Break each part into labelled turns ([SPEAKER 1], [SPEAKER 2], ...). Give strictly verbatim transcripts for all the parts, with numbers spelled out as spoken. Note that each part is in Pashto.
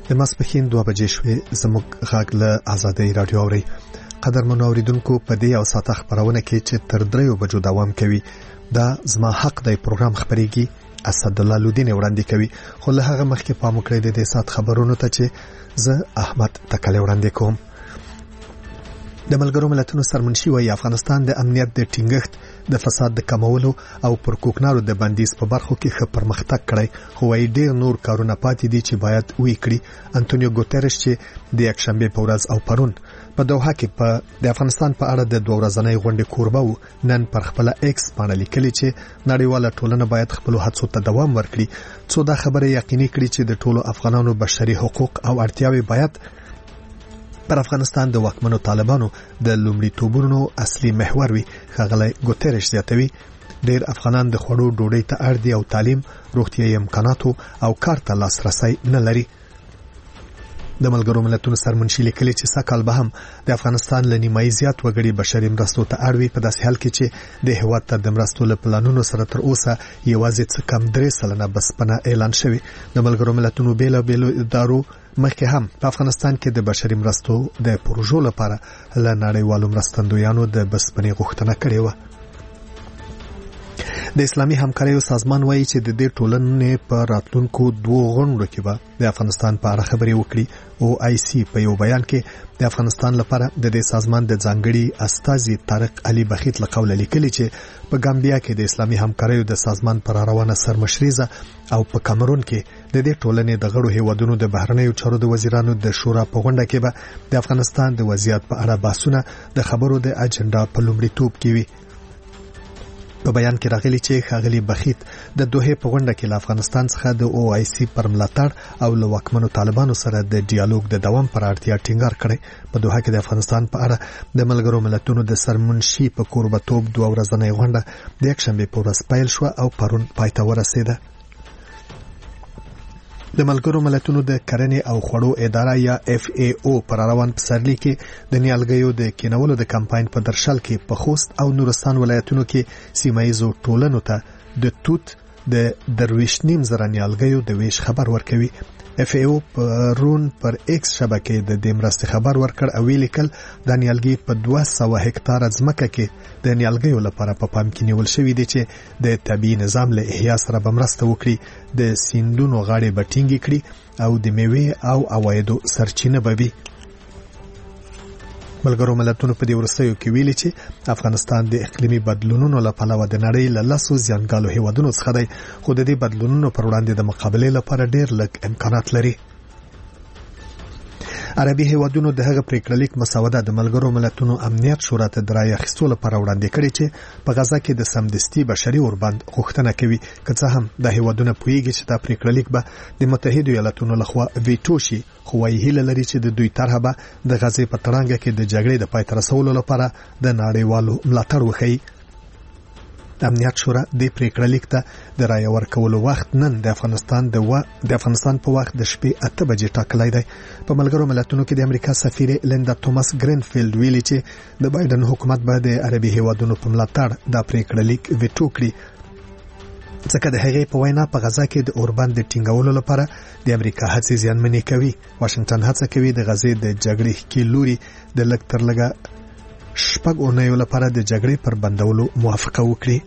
[SPEAKER 1] د ماسپښین دوه بجې شوې. زموږ غږ له آزادۍ رادیو اوري. قدرمنو اوریدونکو، په دې او ساعته خبرونه کې چې تر دریو بجو دوام کوي دا زما حق دی پروګرام خبريږي. اسد الله لودین وړاندې کوي. خو له هغه مخکې پام وکړئ د دې سات خبرونو ته چې زه احمد تکلی وړاندې کوم. د ملګرو ملتونو سرمنشي وايي افغانستان د امنیت د ټینګښت، د فساد د کمولو او پر کوکنارو د بندیز په برخو کې ښه پرمختګ کړی، خو وايي ډېر نور کارونه پاتې دي چې باید وکړي. انټونیو ګوتریش چې د یکشنبه په ورځ او پرون په دوحه کې په د افغانستان په اړه د دوه ورځنۍ غونډې کوربه و، نن پر خپل ایکس باندې لیکلي چې نړیواله ټولنه باید خپل هڅو ته دوام ورکړي څو دا خبره یقیني کړي چې د ټولو افغانانو بشري حقوق او اړتیاوې باید پر افغانستان د واکمنو طالبانو د لومړیتوبونو اصلي محور وي. ښاغلی ګوتریش زیاتوي ډېر افغانان د خوړو ډوډۍ ته اړ دي او تعلیم، روغتیايي امکاناتو او کار ته لاسرسي نه لري. د ملګرو ملتونو سرمنشي لیکلي چې سکهال به هم د افغانستان له نیمایي زیات وګړي بشري مرستو ته اړ وي، په داسې حال کې چې د هیواد ته د مرستو له پلانونو سره تر اوسه یوازې څه کم درې سلنه بسپنه اعلان شوی. د ملګرو ملتونو بیلا بیلو ادارو مخکې هم په افغانستان کې د بشري مرستو د پروژو لپاره له نړیوالو مرستندویانو د بسپنې غوښتنه کړې و. د اسلامي همکاریو سازمان وایي چې د دې ټولنې په راتلونکو دوه غونډو کې به د افغانستان په اړه خبرې وکړي. او آی سی په یو بیان کې د افغانستان لپاره د دې سازمان د ځانګړي استازي طارق علي بخیت له قوله لیکلي چې په ګامبیا کې د اسلامي همکاریو د سازمان پر روانه سرمشريزه او په کامرون کې د دې ټولنې د غړو هیوادونو د بهرنیو چارو د وزیرانو د شورا په غونډه کې به د افغانستان د وضعیت په اړه بحثونه د خبرو د اجنډا په لومړیتوب کې وي. په بیان کې راغلي چې ښاغلي بخیت د دوه په غونډه کې له افغانستان څخه د او آی سی پر ملاتړ او له واکمنو طالبانو سره د ډیالوګ د دوام پر اړتیا ټینګار کړی. په دوحه کې د افغانستان په اړه د ملګرو ملتونو د سرمنشي په کوربتوب دوه ورځنۍ غونډه د یکشنبه په ورځ پیل شو او پرون پای ته ورسېده. د ملګرو ملتونو د کرنې او خوړو اداره یا اف ای او پر روان پسرلی کې د نیالګیو د کینولو د کمپاین په درشل کې په خوست او نورستان ولایتونو کې سیمایي ټولنو ته د توت د درویش نیم زره نیالګیو د ویش خبر ورکوي. اف ای او پرون پر ایکس شبکې د دې مرستې خبر ورکړ او ویل کل د نیالګي په دوه سوه هکتار ځمکه کې د نیالګیو لپاره په پام کې نیول شوی دی چې د طبي نظام له احیا سره به مرسته وکړي، د سیندونو غاړې به ټینګې کړي او د میوې او عوایدو سرچینه به وي. ملګرو ملتونو په دې ورستیو کې ویلي چې افغانستان د اقلیمي بدلونونو له پلوه د نړۍ له لسو زیانګالو هیوادونو څخه دی، خو د دې بدلونونو پر وړاندې د مقابلې لپاره ډېر لږ امکانات لري. عربي هیوادونو د هغه پریکړلیک مسوده د ملګرو ملتونو امنیت شورا ته د رای اخیستو لپاره وړاندې کړې چې په غزا کې د سمدستي بشري اوربند غوښتنه کوي. که څه هم د هیوادونو پوهیږي چې دا پریکړلیک به د متحده ایالاتونو لخوا ویټو شي، خو وايي هیله لري چې د دوی طرحه به د غزې په تړانګه کې د جګړې د پای ته رسولو لپاره د نړیوالو ملاتړ وښیي. د امنیت شورا د پریکړلیک ته د رای ورکولو وخت نن د افغانستان د و... د افغانستان په وخت د شپې اته بجې ټاکلی دی. په ملګرو ملتونو کې د امریکا سفیر لیندا توماس ګرینفیلډ ویلي چې د بایدن حکومت به د عربي هیوادونو په ملاتړ دا پریکړلیک ویټو کړي، ځکه د هغې په وینا په غزا کې د اوربند د ټینګولو لپاره د امریکا هڅې زیانمنې کوي. واشنگټن هڅه کوي د غزې د جګړې ښکې لوري د لږ تر لږه شپږ اونیو لپاره د جګړې پر بندولو موافقه وکړي.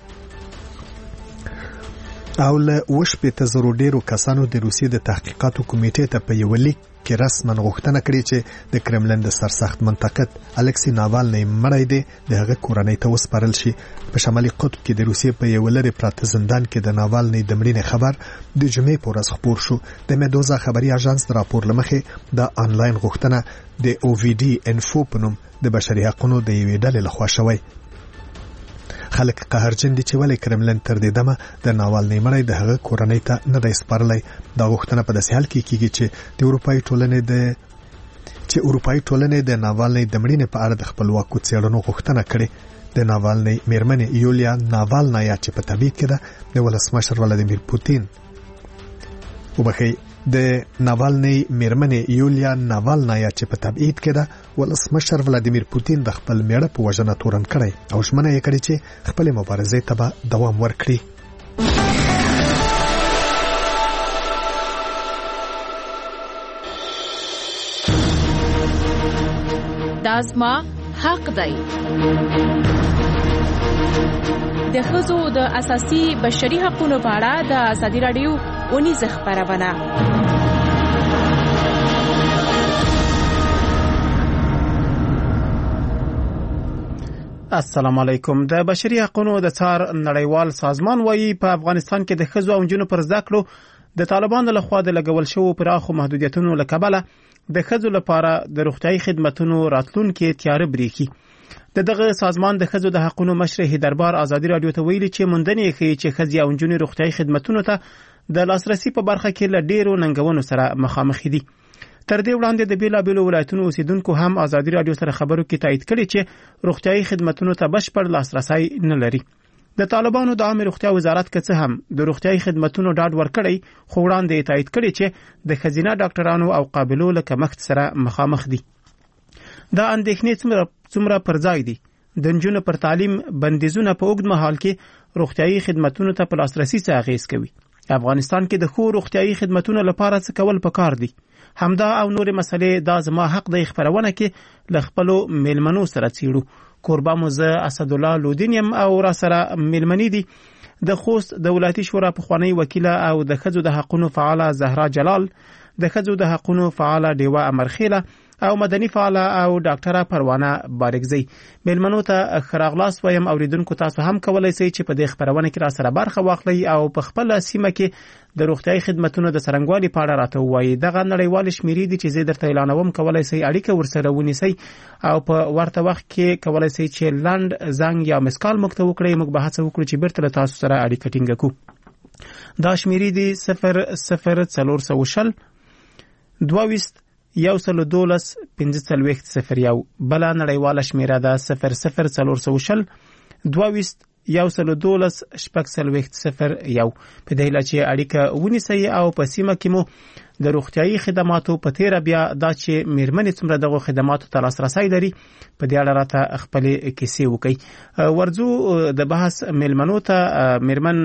[SPEAKER 1] او له وشپېته زرو ډیرو کسانو د روسیې د تحقیقاتو کمیټې ته په یو لیک کې رسما غوښتنه کړې چې د کرملن د سرسخت منتقد الکسی ناوالنی مړی دی د هغه کورنۍ ته وسپارل شي. په شمالي قطب کې د روسیې په یو لرې پراته زندان کې د ناوالنی د مړینې خبر د جمعې په ورځ خپور شو. د مدوزا خبري اژانس د راپور لمخې د آنلاین غوښتنه د او وی ډي انفو په نوم د بشري حقوقو د یوې ډلې لخوا شوی. خلک قهرجن دي چې ولې کرملن تر دې دمه د ناوالنی مړی د هغه کورنۍ ته نه دی سپارلی. دا غوښتنه په داسې حال کې کیږي چې د اروپایي ټولنې د چې اروپایي ټولنې د ناوالنی د مړینې په اړه د خپلواکو څېړنو غوښتنه کړې. د ناوالنی میرمنې یولیا ناوالنایا چې په تبعید کې ده د ولسمشر ولادیمیر پوتین وبخي د ناوالنی میرمنې یولیا ناوالنایا چې په تبعید کې ده ولسمشر ولادیمیر پوتین د خپل میړه په وژنه تورن کړی او ژمنه یې کړې چې خپل مبارزې ته به دوام ورکړي.
[SPEAKER 2] دا زما حق دی. د ښځو د اساسي بشري حقوقو په اړه د ازادي راډیو ونیزه خبرونه.
[SPEAKER 3] السلام علیکم. د بشري حقوقو د څار نړیوال سازمان وایي په افغانستان کې د ښځو او نجونو پر زده کړو د طالبانو لخوا د لګول شوو پراخو محدودیتونو له کبله د ښځو لپاره د روغتیايي خدماتو راتلونکي تیاره بریښي. د دغه سازمان د ښځو د حقوقو مشر هیدربار ازادي رادیو ته ویلي چې موندنې ښیي چې ښځې او نجونې روغتیايي خدماتو ته د لاسرسي په برخه کې له ډیرو ننګونو سره مخامخ دي. تر دې وړاندې د بیلابیلو ولایتونو اوسیدونکو هم ازادي رادیو سره خبرو کې تایید کړي چې روغتیايي خدماتو ته بشپړ لاسرسي نه لري. د طالبانو د عامه روغتیا وزارت که څه هم د روغتیايي خدماتو ډاډ ورکړي، خو وړاندې تایید کړي چې د ښځینه ډاکټرانو او قابلو له کمښت سره مخامخ دي. دا اندېښنې څومره څومره پر ځای دي. د نجونو پر تعلیم بندیزونه په اوږد مهال کې روغتیايي خدماتو ته په لاسرسي څه اغیز کوي. افغانستان کې د خو روغتیايي خدماتو لپاره څه کول پکار دي. همدا او نور مسلې دا زما حق دی خبرونه کې ل خپل میلمنو سره څیړو. کوربه موزه اسد الله لودینیم او را سره میلمنې دي د خوست د ولایتي شورا پخوانی وکیله او د ښځو د حقوقو فعاله زهرا جلال، د ښځو د حقوقو فعاله دیوا امرخیله او مدني فعاله او ډاکټره پروانه بارکزی. میلمنو ته خراغلاس وایم اوریدونکو تاسو هم کولای شئ چې په دې خبرونه کې را سره برخه واخلئ او په خپل سیمه کې د روغتیايي خدماتو د سرنګوالي په اړه راته وایي. دغه نړیوال شمیرې دي چې زه درته اعلانوم، کولای شئ اړیکه ورسره ونیسئ او په ورته وخت کې کولای شئ چې لاند زنګ یا مسکال موږ ته وکړئ. موږ به هڅه وکړو چې بیرته تاسو سره اړیکه ټینګه کړو. دا شمیرې دي صفر صفر څلور سوه شل دوه ویشت یو سل دولس پنځه څلوېښت صفر یو. بله نړیواله شمیره ده صفر صفر څلور سوه شل دوه ویشت یو سل دولس شپږ څلوېښت صفر یو. په دې هیله چې اړیکه ونیسئ او په سیمه کې مو د روغتیايي خدماتو په تیره بیا دا چې میرمنې څومره دغه خدماتو ته لاسرسی لري په دې اړه راته خپلې کیسې وکړئ. ورځو د بحث میلمنو ته میرمن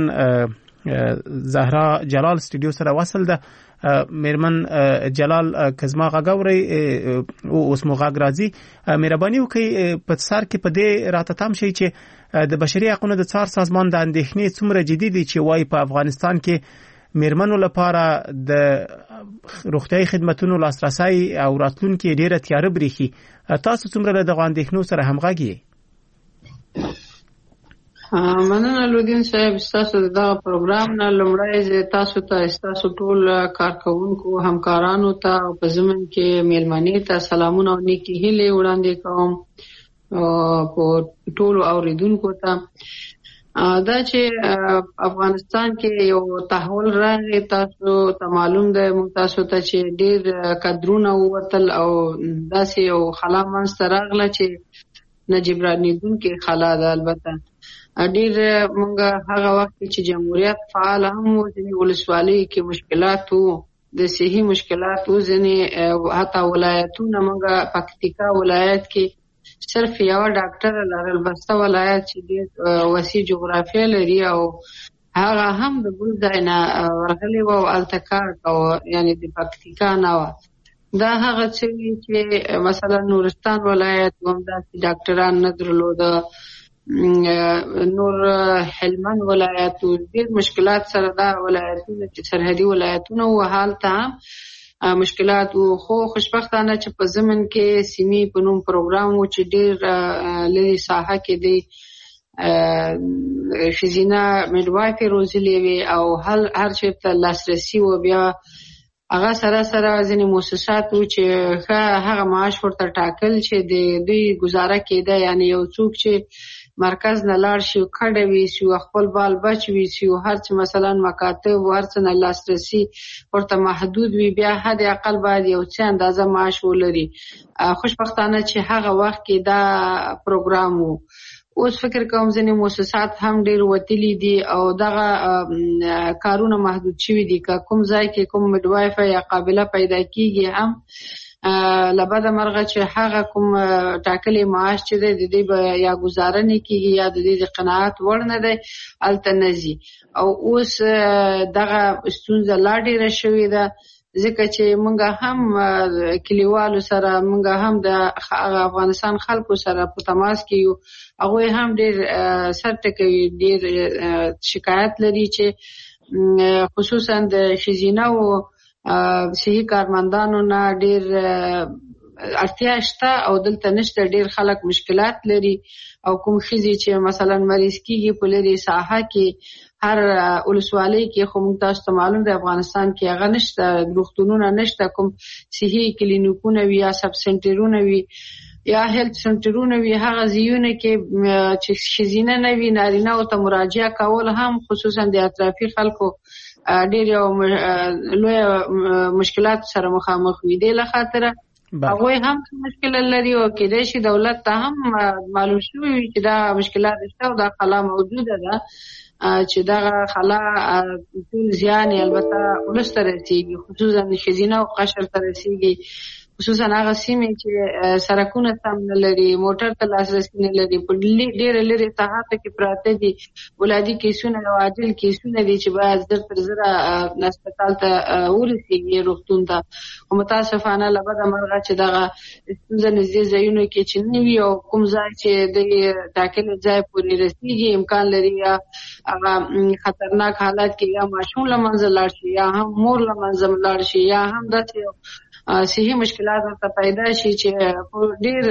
[SPEAKER 3] زهرا جلال سټوډیو سره وصل ده. میرمن جلال کزما غاګوري او اوس مو غاګ راځي. مهرباني وکړئ په سر کې په دې راته تام شي چې د بشري حقوقو د څار سازمان د اندېښنې څومره جدي دي چې وايي په افغانستان کې میرمنو لپاره د روغتیايي خدماتو لاسرسي او راتلونکي ډیره تیاره بریښي. تاسو څومره د غوښتنو سره همغږي؟
[SPEAKER 4] مننه لودین صاحب، تاسو دا پروګرام نه لمړی تاسو ته تاسو ټول کارکونکو همکارانو ته په ضمن کې میلمنې ته سلامونه او نیکی هیلې وړاندې کوم. په ټول اوریدونکو ته دا چې افغانستان کې یو تحول راغی، تاسو ته معلوم ده، تاسو ته چې ډیر قدرونه ووتل او داسې یو خلا منځته راغله چې نه جبرانېدونکې خلا ده. البته ډیر موږ هغه وخت چې جمهوریت فعال هم و، ځینې ولسوالۍ کې مشکلات وو، د صحي مشکلات وو، ځینې حتی ولایتونه موږ پکتیکا ولایت کې صرف یو ډاکټر لرل، بسته ولایت چې ډیر وسیع جغرافیه لري او هغه هم د بل ځای نه ورغلي وو او هلته کار کوه، یعنې د پکتیکا نه وه. دا هغه څه چې مثلا نورستان ولایت هم داسې ډاکټران نه درلوده، نور هلمند ولایت ډیر مشکلات سره دا ولایتونه چې سرحدي ولایتونه و هلته هم مشکلات و. خو خوشبختانه چې په ضمن کې سیمې په نوم پروګرام و چې ډیر لري ساحه کې دی ښځینه میډوایفي روزلې وي او هر چېرته ته لاسرسي و. بیا هغه سره سره ځینې مؤسسات و چې هغه معاش ورته ټاکل چې د دوی ګزاره کېده، یعنې یو څوک چې مرکز نه لاړ شي او کډه ویسي او خپل بال بچ ویسي او هر څه مثلا مکاتب او هر څه نه لاسرسي ورته محدود وي، بیا حد اقل باید یو څه اندازه معاش ولري. خوشبختانه چې هغه وخت کې دا پروګرام و. اوس فکر کوم ځینې مؤسسات هم ډېر وتلي دي او دغه کارونه محدود شوي دي. که کوم ځای کې کوم میډوایفه یا قابله پیدا کېږي هم لبده مرغه چې هغه کوم ټاکلې معاش چې دی د دې به یا ګزاره نه کېږي یا د دې د قناعت وړ نه دی، هلته نه ځي. او اوس دغه ستونزه لا ډېره شوې ده. ځکه چې مونږ هم کلیوالو سره مونږ هم د افغانستان خلکو سره په تماس کې یو. هغه هم ډېر سر ټکوي، ډېر شکایت لري چې خصوصا د ښځینه او صحي کارمندانو نه ډېر اړتیا شته او دلته نشته. ډېر خلک مشکلات لري او کوم ښځې چې مثلا مریض کیږي په لري ساحه کې هر ولسوالۍ کې، خو موږ تاسو ته معلوم دی افغانستان کې هغه نشته، روغتونونه نشته، کوم صحي کلینیکونه وي یا سب سنټرونه وي یا هیلث سنټرونه وي، هغه ځایونه کې چې ښځینه نه وي نارینه او ته مراجعه کول هم خصوصا د اطرافي خلکو ډېر یو لوی مشکلات سره مخامخ وي. دې له خاطره هغوی هم مشکل لري او کېدای شي دولت ته هم معلوم شوي وي چې دا مشکلات شته او دا خلا موجوده ده، چې دا خلا ټول زیان البته ولس ته رسېږي، خصوصا ښځینه او قشر ته رسېږي، خصوصا هغه سیمې چې سړکونه سم نه لري، موټر ته لاسرسی نه لري، په ډېره لرې ساحاتو کې پراته دي. ولادي کیسونه او عاجل کیسونه دي چې باید زر تر زره هسپتال ته ورسېږي، روغتون ته. خو متاسفانه له بده مرغه چې دغه ستونزه نږدې ځایونو کې چې نه وي او کوم ځای چې د ټاکلي ځای پورې رسېږي امکان لري یا هغه خطرناک حالات کې یا ماشوم له منځه لاړ شي یا هم مور له منځه لاړ شي یا هم داسې صحي مشکلات ورته پیدا شي چې ډېر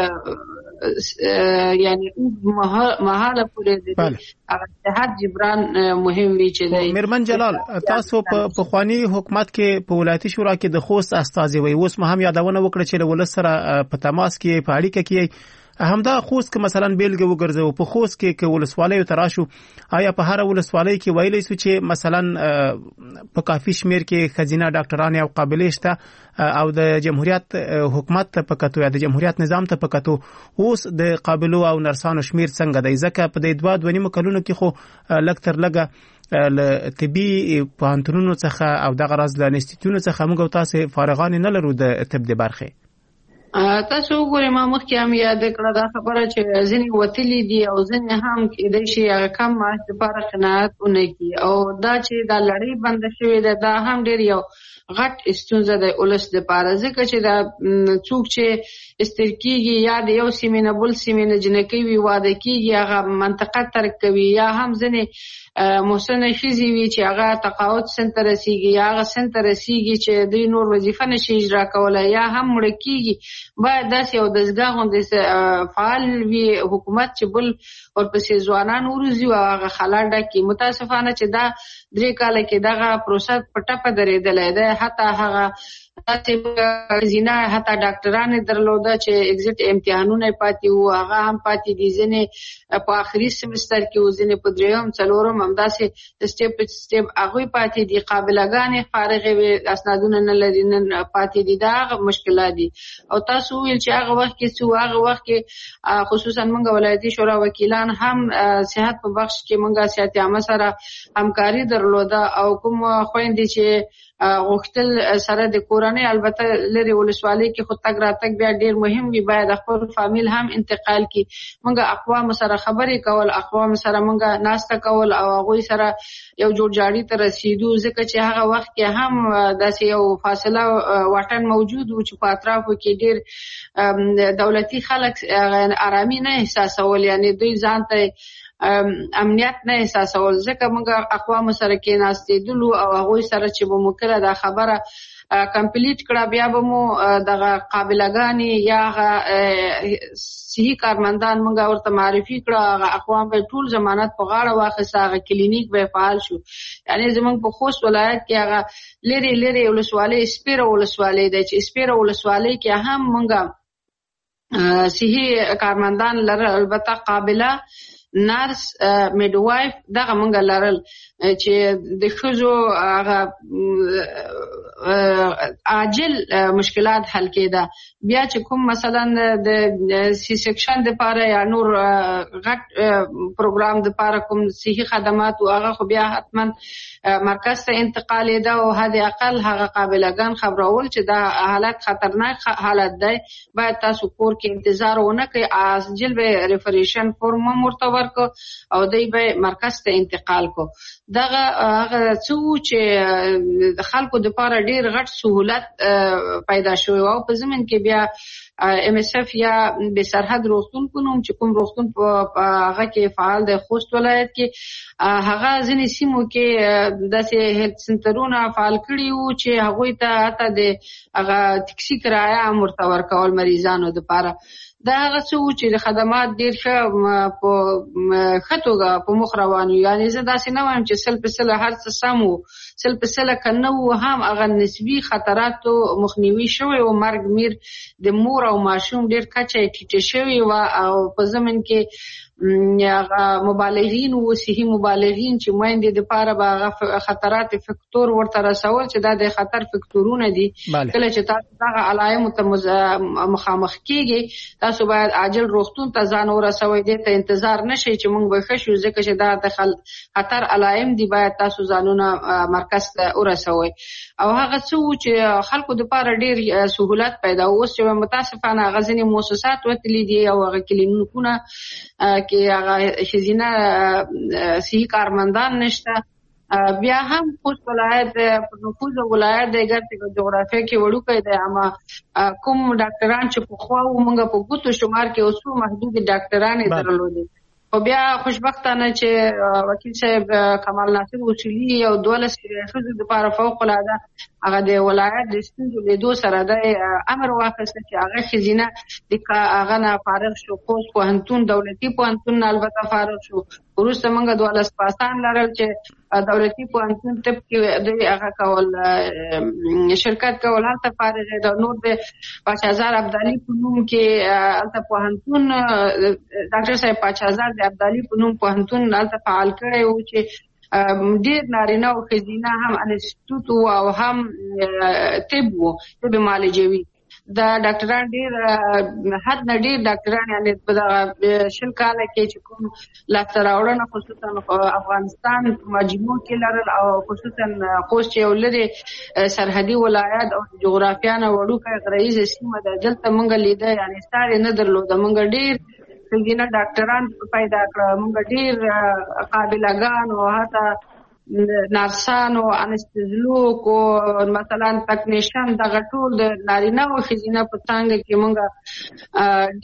[SPEAKER 4] یعنی مهاله پورې د صحت جبران مهم وي چې دی.
[SPEAKER 3] میرمن جلال، تاسو په پخوانی حکومت کې په ولایتي شورا کې د خوست استازي وي، اوس مهم یادونه وکړه چې له ولس سره په تماس کې په اړیکه کې همدا خوست کې مثلا بیلګه وګرځو. په خوست کې کې ولسوالۍ تراشو، آیا په هر ولسوالۍ کې ویلې سو چې مثلا په کافي شمیر کې خزینه ډاکټران او قابلیت شته او د جمهوریت حکومت ته پکاتو یا د جمهوریت نظام ته پکاتو اوس د قابلو او نرسانو شمیر څنګه دی؟ ځکه په دې دوه دوه نیمه کلونو کې خو لږ تر لږه ل طبي پوهنتونونو څخه او دغه راز له انسټیټیوټونو څخه موږ تاسو فارغان نه لرو د طب د برخه.
[SPEAKER 4] تاسو وګورئ ما مخکې هم یاد کړه دا خبره چې ځینې وتلي دي او ځینې هم کېدای شي هغه کم معاش لپاره قناعت ونه کړي او دا چې دا لړۍ بنده شوې ده دا هم ډېر یو غټ ستونزه ده ولس لپاره، ځکه چې دا څوک چې استر کېږي یا د یو سیمې نه بل سیمې نه جنکۍ وي واده کېږي هغه منطقه ترک کوي یا هم ځینې محسنه ښځې وي چې هغه تقاعد سن ته رسېږي یا هغه سن ته رسېږي چې دوی نور وظیفه نشي اجرا کولی یا هم مړه کېږي. باید داسې یو دستګاه غوندې فعال وي حکومت چې بل ورپسې ځوانان وروزي او هغه خلا ډکي. متاسفانه چې دا درې کاله کې دغه پروسه په ټپه درېدلی ده، حتی هغه داسې ځینه حتی ډاکټران درلوده چې اگزیټ امتحانونه پاتې وو هغه هم پاتې دي، ځینې په آخري سمستر کې وو، ځینې په درېیم څلورم همداسې سټیپ په سټیپ هغوی پاتې دي، قابلهګانې فارغې وې اسنادونه نه لري نن پاتې دي. دا هغه مشکلات دي او تاسو ویل چې هغه وخت کې څه هغه وخت کې خصوصا موږ ولایتي شورا وکیلان هم صحت په بخش کې موږ صحت عامه سره همکاري درلوده او کوم خويندې چې غوښتل سره د کورنۍ البته لري ولسوالۍ کې خو تګ راتګ بیا ډېر مهم وي، باید خپل فامیل هم انتقال کی. موږ اقوام سره خبرې کول، اقوام سره موږ ناسته کول او هغوی سره یو جوړجاړي ته رسیدو، ځکه چې هغه وخت کې هم داسې یو فاصله واټن موجود و چې په اطرافو کې ډېر دولتي خلک آرامي نه احساسول، یعنی دوی ځان ته امنیت نه احساسول. ځکه موږ اقوام سره کې ناستېدلو او هغوی سره چې به مو کله دا خبره کمپلیټ کړه بیا به مو دغه قابلهګانې یا هغه صحي کارمندان موږ ورته معرفي کړه، هغه اقوام به ټول ضمانت په غاړه واخیسته، هغه کلینیک به فعال شو. یعنې زموږ په خوست ولایت کې هغه لرې لرې ولسوالۍ سپیره ولسوالۍ ده چې سپیره ولسوالۍ کې هم موږ صحي کارمندان لرل، البته قابله نرس میډوایف دغه موږ لرل چې د ښځو هغه عاجل مشکلات حل کېده. بیا چې کوم مثلا د سی سیکشن دپاره یا نور غټ پروګرام دپاره کوم صحي خدمات و هغه خو بیا حتما مرکز ته انتقالېده او حد اقل هغه قابلهګان خبرول چې دا حالت خطرناک حالت دی، باید تاسو کور کې انتظار ونه کړئ، عاجل به ریفریشن فورم هم ورته ورکړو او دی به مرکز ته انتقال کو. دغه هغه څه چې د خلکو دپاره ډیر غټ سہولت پیدا شوی او په زمين کې بیا ام اس اف یا به سرحد روغتون کوم چې کوم روغتون په هغه کې فعال دی خوست ولایت کې هغه ځینې سیمو کې داسې هیلث سنټرونه فعال کړي وو چې هغه ته حتی د هغه ټیکسي کرایه امرته ورکول مریضانو لپاره دا هغه څه چې د خدمات ډیر ښه په خطوګه په مخ روانو یعنی زه داسې نه وایم چې سل په سل هر څه سمو سل په سل کنه هم هغه نسبی خطراتو مخنیوي شوی او مرګ میر د مور او ماشوم ډیر کچه ټیټه شوی او په زمين کې هغه مبالغین او صحي مبالغین چې مېندې د پاره به خطرات فکتور ورته رسول چې دا د خطر فکتورونه دي کله چې تاسو دا علائم ته مخامخ کیږي تاسو باید عاجل روغتون ته ځان ورسوي دي ته انتظار نشي چې موږ به خشو ځکه چې دا د خطر علائم دي باید تاسو ځانونه مرکز ته ورسوي او هغه څه چې خلکو د پاره ډیر سہولت پیدا اوس چې متاسفانه غزنی مؤسسات وتلی دي او هغه کلینیکونه کې هغه خزینه صحي کارمندان نشته بیا هم خوست ولایت په نفوذ ولایت د ګرځي جغرافیه کې وړوکی دی اما کوم ډاکټران چې په خوا ومنګه په ګوتو شمار کې اوسو محدود ډاکټران درلودي او بیا خوشبختانه چې وکیل صاحب کمال ناصر اصولي او دولس خزو د لپاره فوق العاده هغه د ولایت د ستونزو له دوه سره د امر واخیسته چې هغه خزینه د هغه نه فارغ شو خوست پوهنتون دولتي پوهنتون البته فارغ شو ورسته موږ دولس پاسان لرل چې دولتي پوهنتون ټپ کې د هغه کول شرکت کول هلته فارغ د نور د پاچازار عبدالي په نوم کې هلته پوهنتون ډاکټر صاحب پاچازار د عبدالي په نوم پوهنتون هلته فعال کړی و چې ډیر نارینه او ښځینه هم انسټیټوټ او هم طب وو طب معالجوي دا ډاکټران ډیر حد نه ډیر ډاکټران یعنی په شل کاله کې چې کوم لاسته راوړنه خصوصا افغانستان مجموع کې لرل او خصوصا خوست یو لري سرحدي ولایت او جغرافیه نه وړوکی غرایزه سیمه ده دلته موږ لیده یعنی ستاره نه درلوده موږ ډیر څنګه ډاکټران پیدا کړل موږ ډیر قابلګان او حتی نرسان او انستیزیولوګ او مثلا تکنیشن دغه ټول د نارینه او ښځینه په څنګه کې موږ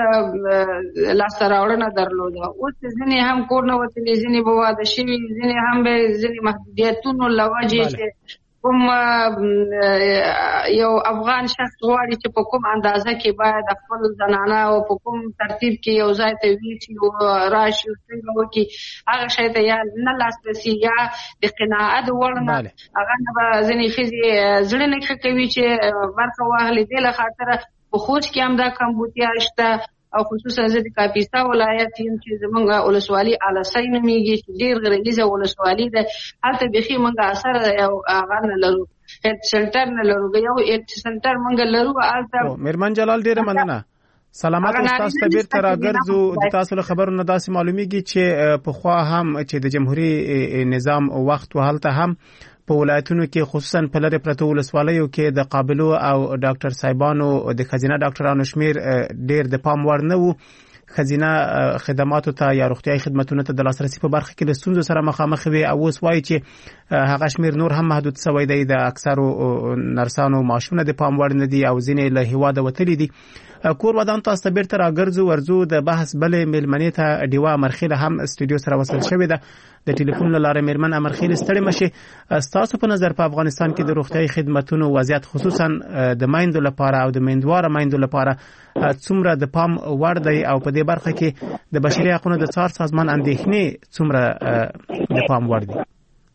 [SPEAKER 4] ډیر لاسته راوړنه درلوده اوس ځینې هم کور نه وتلي ځینې به واده شوي ځینې هم به ځینې محدودیتونو له وجې چې کوم یو افغان شخص غواړي چې په کوم اندازه کې باید خپل زنانه او په کوم ترتیب کې یو ځای ته ویشي او راشي او څنګه وکړي هغه شی ته یا نه لاسرسي یا د قناعت وړ نه هغه نه به ځینې ښځې زړه نه ښه کوي چې برخه واخلي دې له خاطره په خوست کې هم دا کمبودیا شته او خصوصا زه د کاپیسا ولایت یم چې زمونږ ولسوالي السی نومیږي چې ډیر غرنیزه ولسوالي ده هلته بیخي موږ اثر یو هغه نه لرو هیلث سنټر نه لرو یو هیلث سنټر موږ لرو هلته
[SPEAKER 3] میرمن جلال ډیره مننه سلامات تاسو ته بیرته راګرځو د تاسو له خبرونو داسې معلومیږي چې په خوا هم چې د جمهوریت نظام وخت وهلته هم په ولایتونو کې خصوصا په لری پرتو ولسوالیو کې د قابلو او ډاکټر صاحبانو د خزینه ډاکټرانو شمیر ډیر د پام وړ نه وو خزینه خدماتو ته یا روغتیايي خدماتو ته د لاسرسي په برخه کې د ستونزو سره مخامخ وي او اوس وایي چې هغه شمیر نور هم محدود شوی دی د اکثرو نرسانو معاشونه د پام وړ نه دي او ځینې له هیواده وتلي دي کور ودان تاسو ته بیرته راګرځو ورزو د بحث بلې ملمنې ته ډیوا امرخیله هم استودیو سره وصل شوې ده د ټلیفون لاره میرمن امرخیله ستړي مشه تاسو په نظر په افغانستان کې د روغتیايي خدماتو وضعیت خصوصا د مایندو لپاره او د میندواره مایندو لپاره څومره د پام وړ دی او په دې برخه کې د بشري حقوقو د څار سازمان اندېښنې څومره د پام وړ دي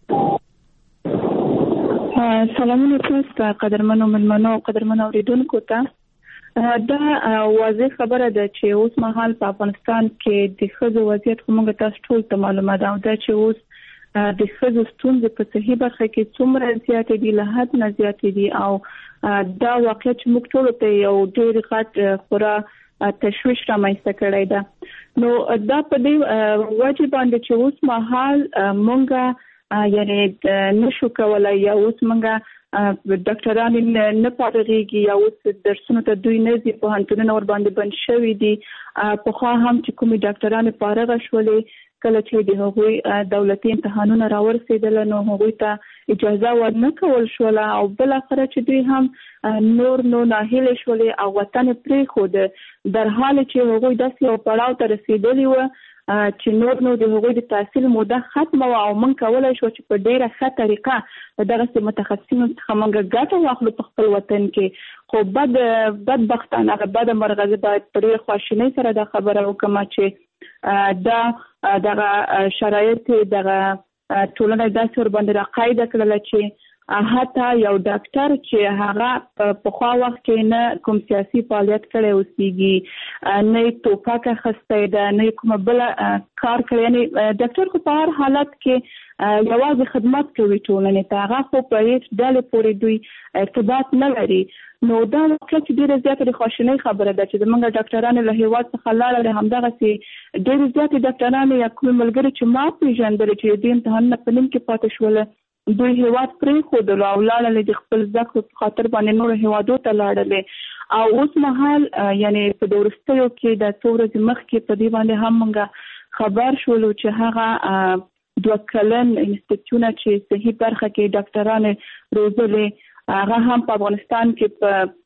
[SPEAKER 5] سلامونه تاسو ته قدرمنو ملمنو قدرمنو اوریدونکو ته دا واضح خبره ده چې اوس مهال په افغانستان کې د ښځو وضعیت کومه تاسو ټول ته معلومه ده او دا چې اوس د ښځو ستونزې په صحي برخه کې څومره زیاتې دي له حد نه زیاتې دي او دا واقعیت چې موږ ټول ته یو ډېر غټ خورا تشویش رامنځته کړی ده نو دا په دې وجه باندې چې اوس مهال موږ یعنی نشو کولای یا اوس موږ ډاکټران نه پاتېږي یا اوس درسونو ته دوی نه دي په هنتونه ور باندې بند شوی دي په خوا هم چې کومي ډاکټران فارغ شولې کله چې د هغوی دولتي امتحانونه راورسېدل نو هغوی ته اجازه ورنه کول شول او بل اخر چې دوی هم نور نو ناهیل شول او وطن پرې خود در حال چې هغوی داسې یو پړاو ته رسیدلی و چې نور نو د هغوی د تحصیل موده ختمه و او موږ کولای شو چې په ډیره ښه طریقه دغه متخصصینو څخه موږ ګټه واخلو په خپل وطن کې. خو بد بدبختانه بد مرغه باید په ډیره خواشینۍ سره دا خبره وکم چې دا دغه شرایط دغه ټولنه داسې ور باندې راقاعده کړل چې حتی یو ډاکټر چې هغه په خوا وخت کې نه کوم سیاسي فعالیت کړی اوسېږي نه توپک اخیستی ده نه کومه بله کار کړی یعنې ډاکټر خو په هر حالت کې یوازې خدمت کوي ټولنې ته هغه خو په هېڅ ډلې پورې دوی ارتباط نه لري. نو دا واقعیت چې ډېره زیاته د خواشینۍ خبره ده چې زموږ ډاکټرانې له هېواد څخه لاړل همدغسې ډېرې زیاتې ډاکټرانې یا کومې ملګري چې ما پېژندلې چې د امتحانونه په نیم کې پاتې شول دوی هېواد پرېښودلو او لاړلې د خپل زده کړو په خاطر باندې نورو هېوادو ته لاړلې او اوس مهال یعنې په د وروستیو کې د څو ورځې مخکې په دې باندې هم موږ خبر شولو چې هغه دوه کلن انستیتیونه چې صحي برخه کې ډاکټرانې روزلې هغه هم په افغانستان کې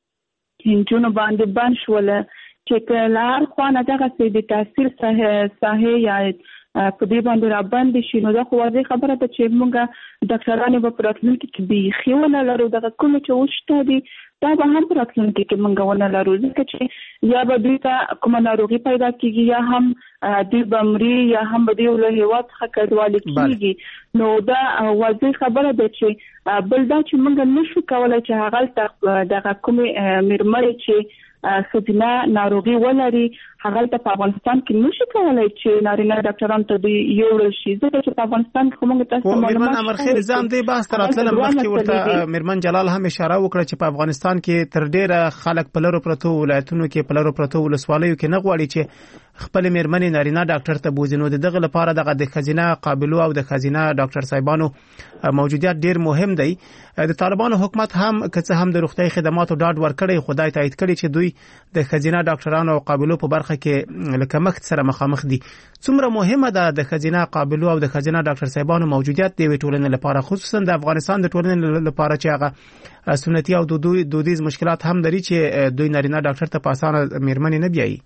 [SPEAKER 5] په هندجونو باندې بند شول چې که له هر خوا نه دغسې د تحصیل ساحې یا په دې باندې را باندې شي نو دا خو واضح خبره ده چې موږ ډاکټرانې به په راتلونکي کې بیخي ونه لرو. دغه کومې چې اوس شته دي دا به هم په راتلونکي کې موږ ونه لرو ځکه چې یا به دوی ته کومه ناروغي پیدا کېږي یا هم دوی به مري یا هم به دوی له هېواد څخه کډوالي کېږي. نو دا واضح خبره ده چې بل دا چې موږ نشو کولی چې هغلته دغه کومې مېرمنې چې ښځینه ناروغي ولري هغلته په افغانستان کې نشي کولی چې نارینه ډاکټرانو ته دوی یوړل شي ځکه چې په افغانستان کې خو موږ تاسو ته معلومات
[SPEAKER 3] مېرمن امرخیل زه همدې بحث ته راتللم مخکې ورته مېرمن جلال هم اشاره وکړه چې په افغانستان کې تر ډېره خلک په لرو پرتو ولایتونو کې په لرو پرتو ولسوالیو کې نه غواړي چې خپل مېرمنې نارینه ډاکټر ته بوځي. نو د دغه لپاره دغه د ښځینه قابلو او د ښځینه ډاکټر صاحبانو موجودیت ډېر مهم دی. د طالبانو حکومت هم که څه هم د روغتیايي خدماتو ډاډ ورکړی خدای تایید کړي چې دوی د ښځینه ډاکټرانو او قابلو په برخه کې له کمښت سره مخامخ دي. څومره مهمه ده د ښځینه قابلو او د ښځینه ډاکټر صاحبانو موجودیت د ټولنې لپاره خصوصا د افغانستان د ټولنې لپاره چې هغه سنتي او دودیز مشکلات هم لري چې دوی نارینه ډاکټر ته په اسانه مېرمنې نه بیایي.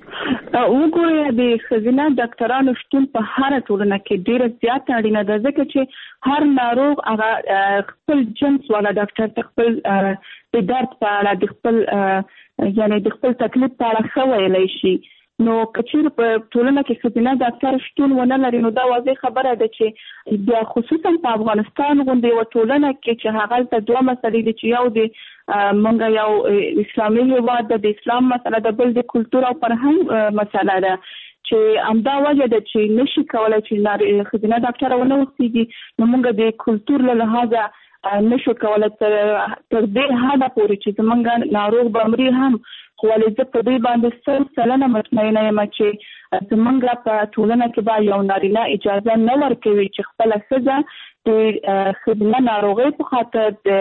[SPEAKER 5] وګورئ د ښځینه ډاکټرانو شتون په هره ټولنه کې ډېره زیاته اړینه ده ځکه چې هر ناروغ هغه خپل جنس والا ډاکټر ته خپل د درد په اړه د خپل یعنې د خپل تکلیف په اړه ښه ویلی شي. نو که چیرې په ټولنه کې ښځینه ډاکټر شتون ونه لري نو دا واضح خبره ده چې بیا خصوصا په افغانستان غوندې یوه ټولنه کې چې هغلته دوه مسلې دي چې یو د موږ یو اسلامي هېواد ده د اسلام مسله ده بل د کلتور او فرهنګ مسله ده چې همدا وجه ده چې نشي کولی چې ښځینه ډاکټره ونه اوسېږي نو موږ د کلتور له لحاظه نشو کولی تر دې حده پورې چې زموږ ناروغ به مري هم خو ولې زه په دې باندې سل سلنه مطمئنه یم چې زموږ په ټولنه کې به یو نارینه اجازه نه ورکوي چې خپله ښځه د ښځینه ناروغۍ په خاطر د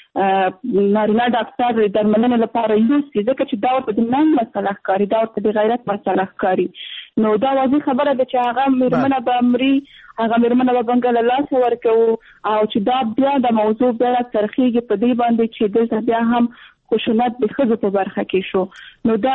[SPEAKER 5] نارینه ډاکټر د درملنې لپاره یوسي ځکه چې دا ورته د ننګ مسله ښکاري دا ورته د غیرت مسله ښکاري. نو دا واضح خبره ده چې هغه مېرمنه به مري هغه مېرمنه به بنګه له لاسه ورکوو او چې دا بیا د موضوع بیا څرخېږي په دې باندې چې دلته بیا هم خشونت د ښځو په برخه کې شو. نو دا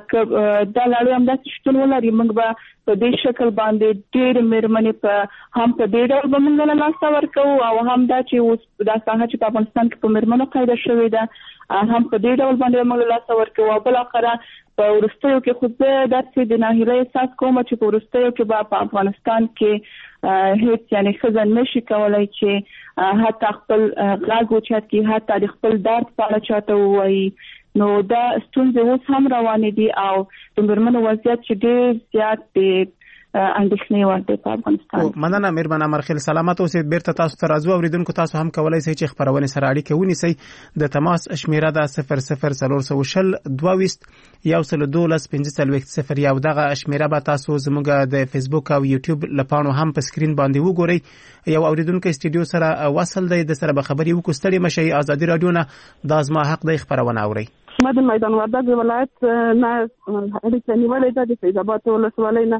[SPEAKER 5] دا لړۍ همداسې شتون ولري موږ به په دې شکل باندې ډېرې مېرمنې په هم په دې ډول به موږ له لاسه ورکوو او هم دا چې اوس دا ساحه چې په افغانستان کې په مېرمنو قاعده شوې ده هم په دې ډول باندې موږ له لاسه ورکوو او بالاخره په وروستیو کې خو زه داسې د ناهیلۍ احساس کوم چې په وروستیو کې به په افغانستان کې هیڅ یعنی ښځه نشي کولی چې حتی خپل غږ اوچت کړي حتی د خپل درد په اړه چاته ووایي. نو دا ستونزې اوس هم روانې دي او د مېرمنو وضعیت چې ډېر زیات دی اندېښنې وړ دی په افغانستان.
[SPEAKER 3] مننه مېرمن امرخیل سلامت اوسئ. بیرته تاسو ته راځو. اورېدونکو تاسو هم کولی شئ چې خپرونې سره اړیکه ونیسئ. د تماس شمیره ده صفر صفر څلور سوه شل دوه ویشت یو سل دولس پنځه څلوېښت صفر یو. دغه شمیره به تاسو زموږ د فیسبوک او یوټیوب له پاڼو هم په سکرین باندې وګورئ. یو اورېدونکی سټوډیو سره وصل دی د سره به خبرې وکړو. ستړي مه شئ. ازادي راډیو نه دا زما حق دی خپرونه اورئ.
[SPEAKER 6] ما د میدان وردګ ولایت نه اړیکه نیولې ده د فیض اباد ولسوالۍ نه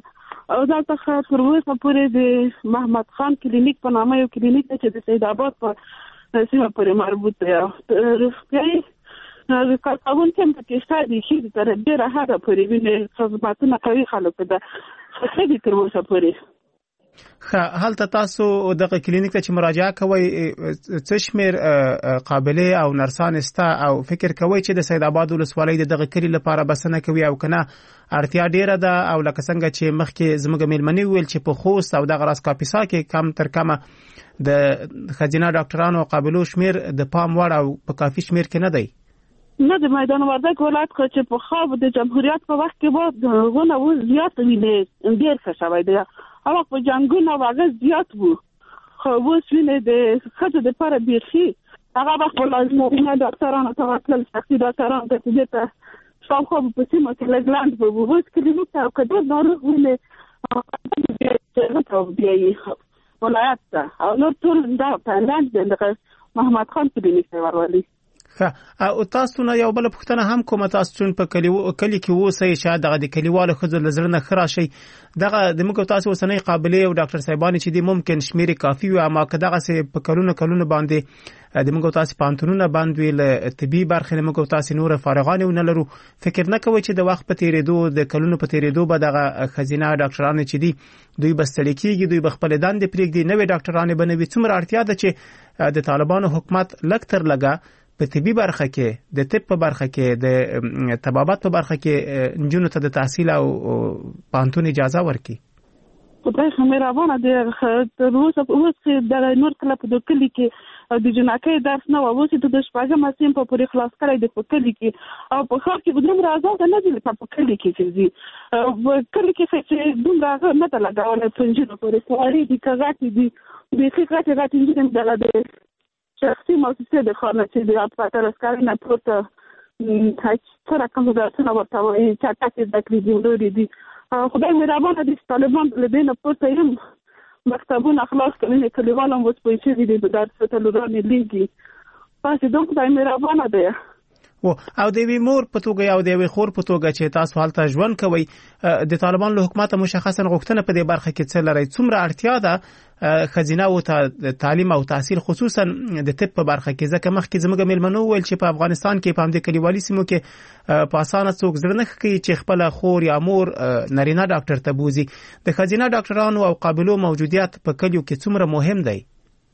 [SPEAKER 6] او دا څخه پر اوسه پورې د محمد خان کلینیک په نامه یو کلینیک دی چې د سید آباد په سیمه پورې مربوط دی. روغتیایي کارکوونکي هم پکې شته دي چې تر ډېره حده پورې وینې خدماتونه کوي خلکو ته ښه دي تر اوسه پورې.
[SPEAKER 3] ښه هلته تاسو دغه کلینیک ته چې مراجعه کوئ څه شمېر قابلې او نرسانې شته او فکر کوئ چې د سید آباد ولسوالۍ د دغه کلي لپاره بسنه کوي او که نه اړتیا ډېره ده او لکه څنګه چې مخکې زموږ مېلمنې وویل چې په خوست او دغه راز کاپیسا کې کم تر کمه د ښځینه ډاکټرانو او قابلو شمېر د پام وړ او په کافي شمېر کې نه دی؟
[SPEAKER 6] نه د میدان وردګ ولایت خو چې په خو د جمهوریت په وخت کې به غونه و زیات وینې ډېر ښه شوی دی او په جنګونو هغه زیات وو خو اوس وینې د ښځو دپاره بیخي هغه وخت به لازمونه ډاکټرانو ته ورتلل شخصي ډاکټرانو ته چې دې ته شاوخوا به په سیمه کې لږ لاندې به وو اوس کلینیک ته او که ډېر ناروغ وینې هغه ته بیایي ولایت ته او نور ټول دا په لاندې دی دغه محمد خان کلینیک ته ورولي.
[SPEAKER 3] ښه او تاسو نه یو بله پوښتنه هم کومه تاسو چون په کلي کې اوسئ شاید دغه د کلیوالو ښځو له زړه نه ښه راشئ دغه د موږ او تاسو اوسنۍ قابلې او ډاکټر صاحبانې چې دي ممکن شمېر کافي وي اما که دغسې په کلونو کلونو باندې د موږ او تاسو پوهنتونونه بند وي له طبي برخې نه موږ او تاسو نور فارغان ونه لرو فکر نه کوئ چې د وخت په تېرېدو د کلونو په تېرېدو به دغه ښځینه ډاکټرانې چې دي دوی به ستړي کېږي دوی به خپلې دندې پرېږدي نوې ډاکټرانې به نه وي څومره اړتیا ده چې د طالبانو حکومت لږ تر لږه په طبي برخه کې د طب په برخه کې د طبابت په برخه کې نجونو ته د تحصیل او پوهنتون اجازه ورکړي؟
[SPEAKER 6] خدای خو مهربانه دی تر اوسه اوس د نور کله په کلي کې د جنکۍ درس نه و اوس د شپږم صنف په پورې خلاص کړی دی په کلي کې او په ښار کې به دومره ازاده نه دي لکه په کلي کې چې ځي په کلي کې چې دومره هغه نه ده لګولی په نجونو پورې سواري دي که غټې دي بیخي غټې غټې نجونې دغه د شخصي موسسې د ښار نه چې د پاتر اسکاري نه پورته څه رقم درسونه ورته وایي چټکې زده کړې دي ورورې دي خدای مهربانه دي چې طالبان له دې نه پورته هم مکتبونه خلاص کړي کلیوال هم اوس پوه شوي دي د درس وتلو رانې لیږي پاسې دوم خدای مهربانه دی.
[SPEAKER 3] او د یوې مور په توګه یا د یوې خور په توګه چې تاسو هلته ژوند کوئ د طالبان له حکومته مشخصا غوښتنه په دې برخه کې څه لرئ څومره اړتیا ده ښځینه‌وو ته تعلیم او تحصیل خصوصا د طب په برخه کې ځکه مخکې زموږ مېلمنو وویل چې په افغانستان کې په همدې کلیوالي سیمو کې په اسانه څوک زړه نه ښه کوي چې خپله خور یا مور نارینه ډاکټر ته بوځي د ښځینه ډاکټرانو او قابلو موجودیت په کلیو کې څومره مهم دی؟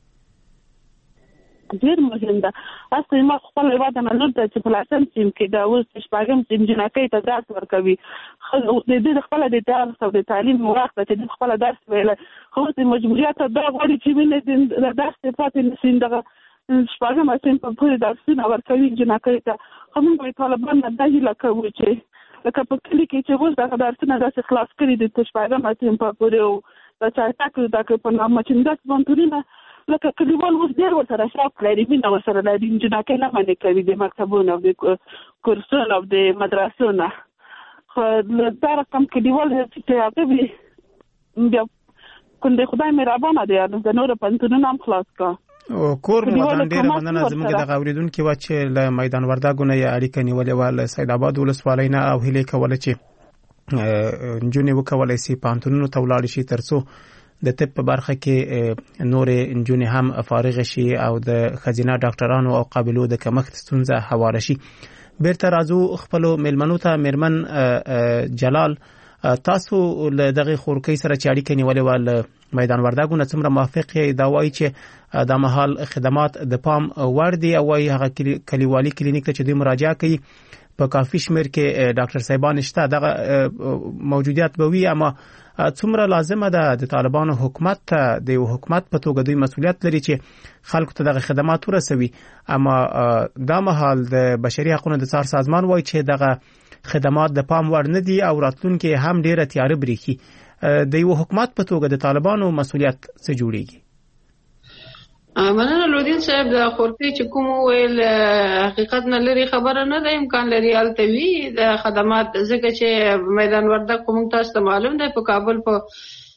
[SPEAKER 6] ډېر مهم ده اصلي ما خپل هېواد نه لور ته چې په لسم سیم کې د اوس شپږم سیم جنکۍ ته درس ورکوي د دې خپله د درس او د تعلیم وخت چې د خپله درس ویلی خو اوس د مجبوریت دا غواړي چې وینې د درس پاتې نه شي دغه شپږم سیم په پورې درسونه ورکوي جنکۍ ته خو موږ طالبان نه دا هیله کوو چې لکه په کلي کې چې اوس دغه درسونه داسې خلاص کړي دي د شپږم سیم په پورې او د چټک دغه په نامه چې داسې پوهنتونونه لکه کلیوال اوس ډېر ورسره شوق لري مینه ورسره لري جنکۍ نه منې کوي د مکتبونو او د کورسونو او د مدرسو نه خو دا رقم کلیوال چې هغه وي بیا کوم د خدای مهربانه دی د نورو پوهنتونونه هم خلاص کړه.
[SPEAKER 3] کور مو ودان ډېره مننه زموږ دغه اورېدونکي وه چې له میدان وردګو نه یې اړیکه نیولې وه له سید آباد ولسوالۍ نه او هیلې کوله چې نجونې وکولی سي پوهنتونونو ته ولاړې شي تر څو د طب په برخه کې نورې نجونې هم فارغ شي او د ښځینه ډاکټرانو او قابلو د کمښت ستونزه هواره شي. بیرته راځو خپلو مېلمنو ته. مېرمن جلال تاسو له دغې خورکۍ سره چې اړیکه نیولې وه له میدان وردګو نه څومره موافق یې دا وایي چې دا مهال خدمات د پام وړ دي او وایي هغه کلیوالي کلینیک ته چې دوی مراجعه کوي په کافي شمېر کې ډاکټر صاحبان شته دغه موجودیت به وي اما څومره لازمه ده د طالبانو حکومت ته د یو حکومت په توګه دوی مسؤلیت لري چې خلکو ته دغه خدمات ورسوي اما دا مهال د بشري حقوقو د څار سازمان وایي چې دغه خدمات د پام وړ نه دي او راتلونکي هم ډیره تیاره بریښي د یو حکومت په توګه د طالبانو مسؤلیت څه جوړیږي؟
[SPEAKER 4] مننه لودین صاحب د خورکۍ چې کوم ویل حقیقت نه لري خبره نه ده امکان لري هلته وي د خدمات ځکه چې میدان وردګ خو موږ تاسو ته معلوم دی په کابل په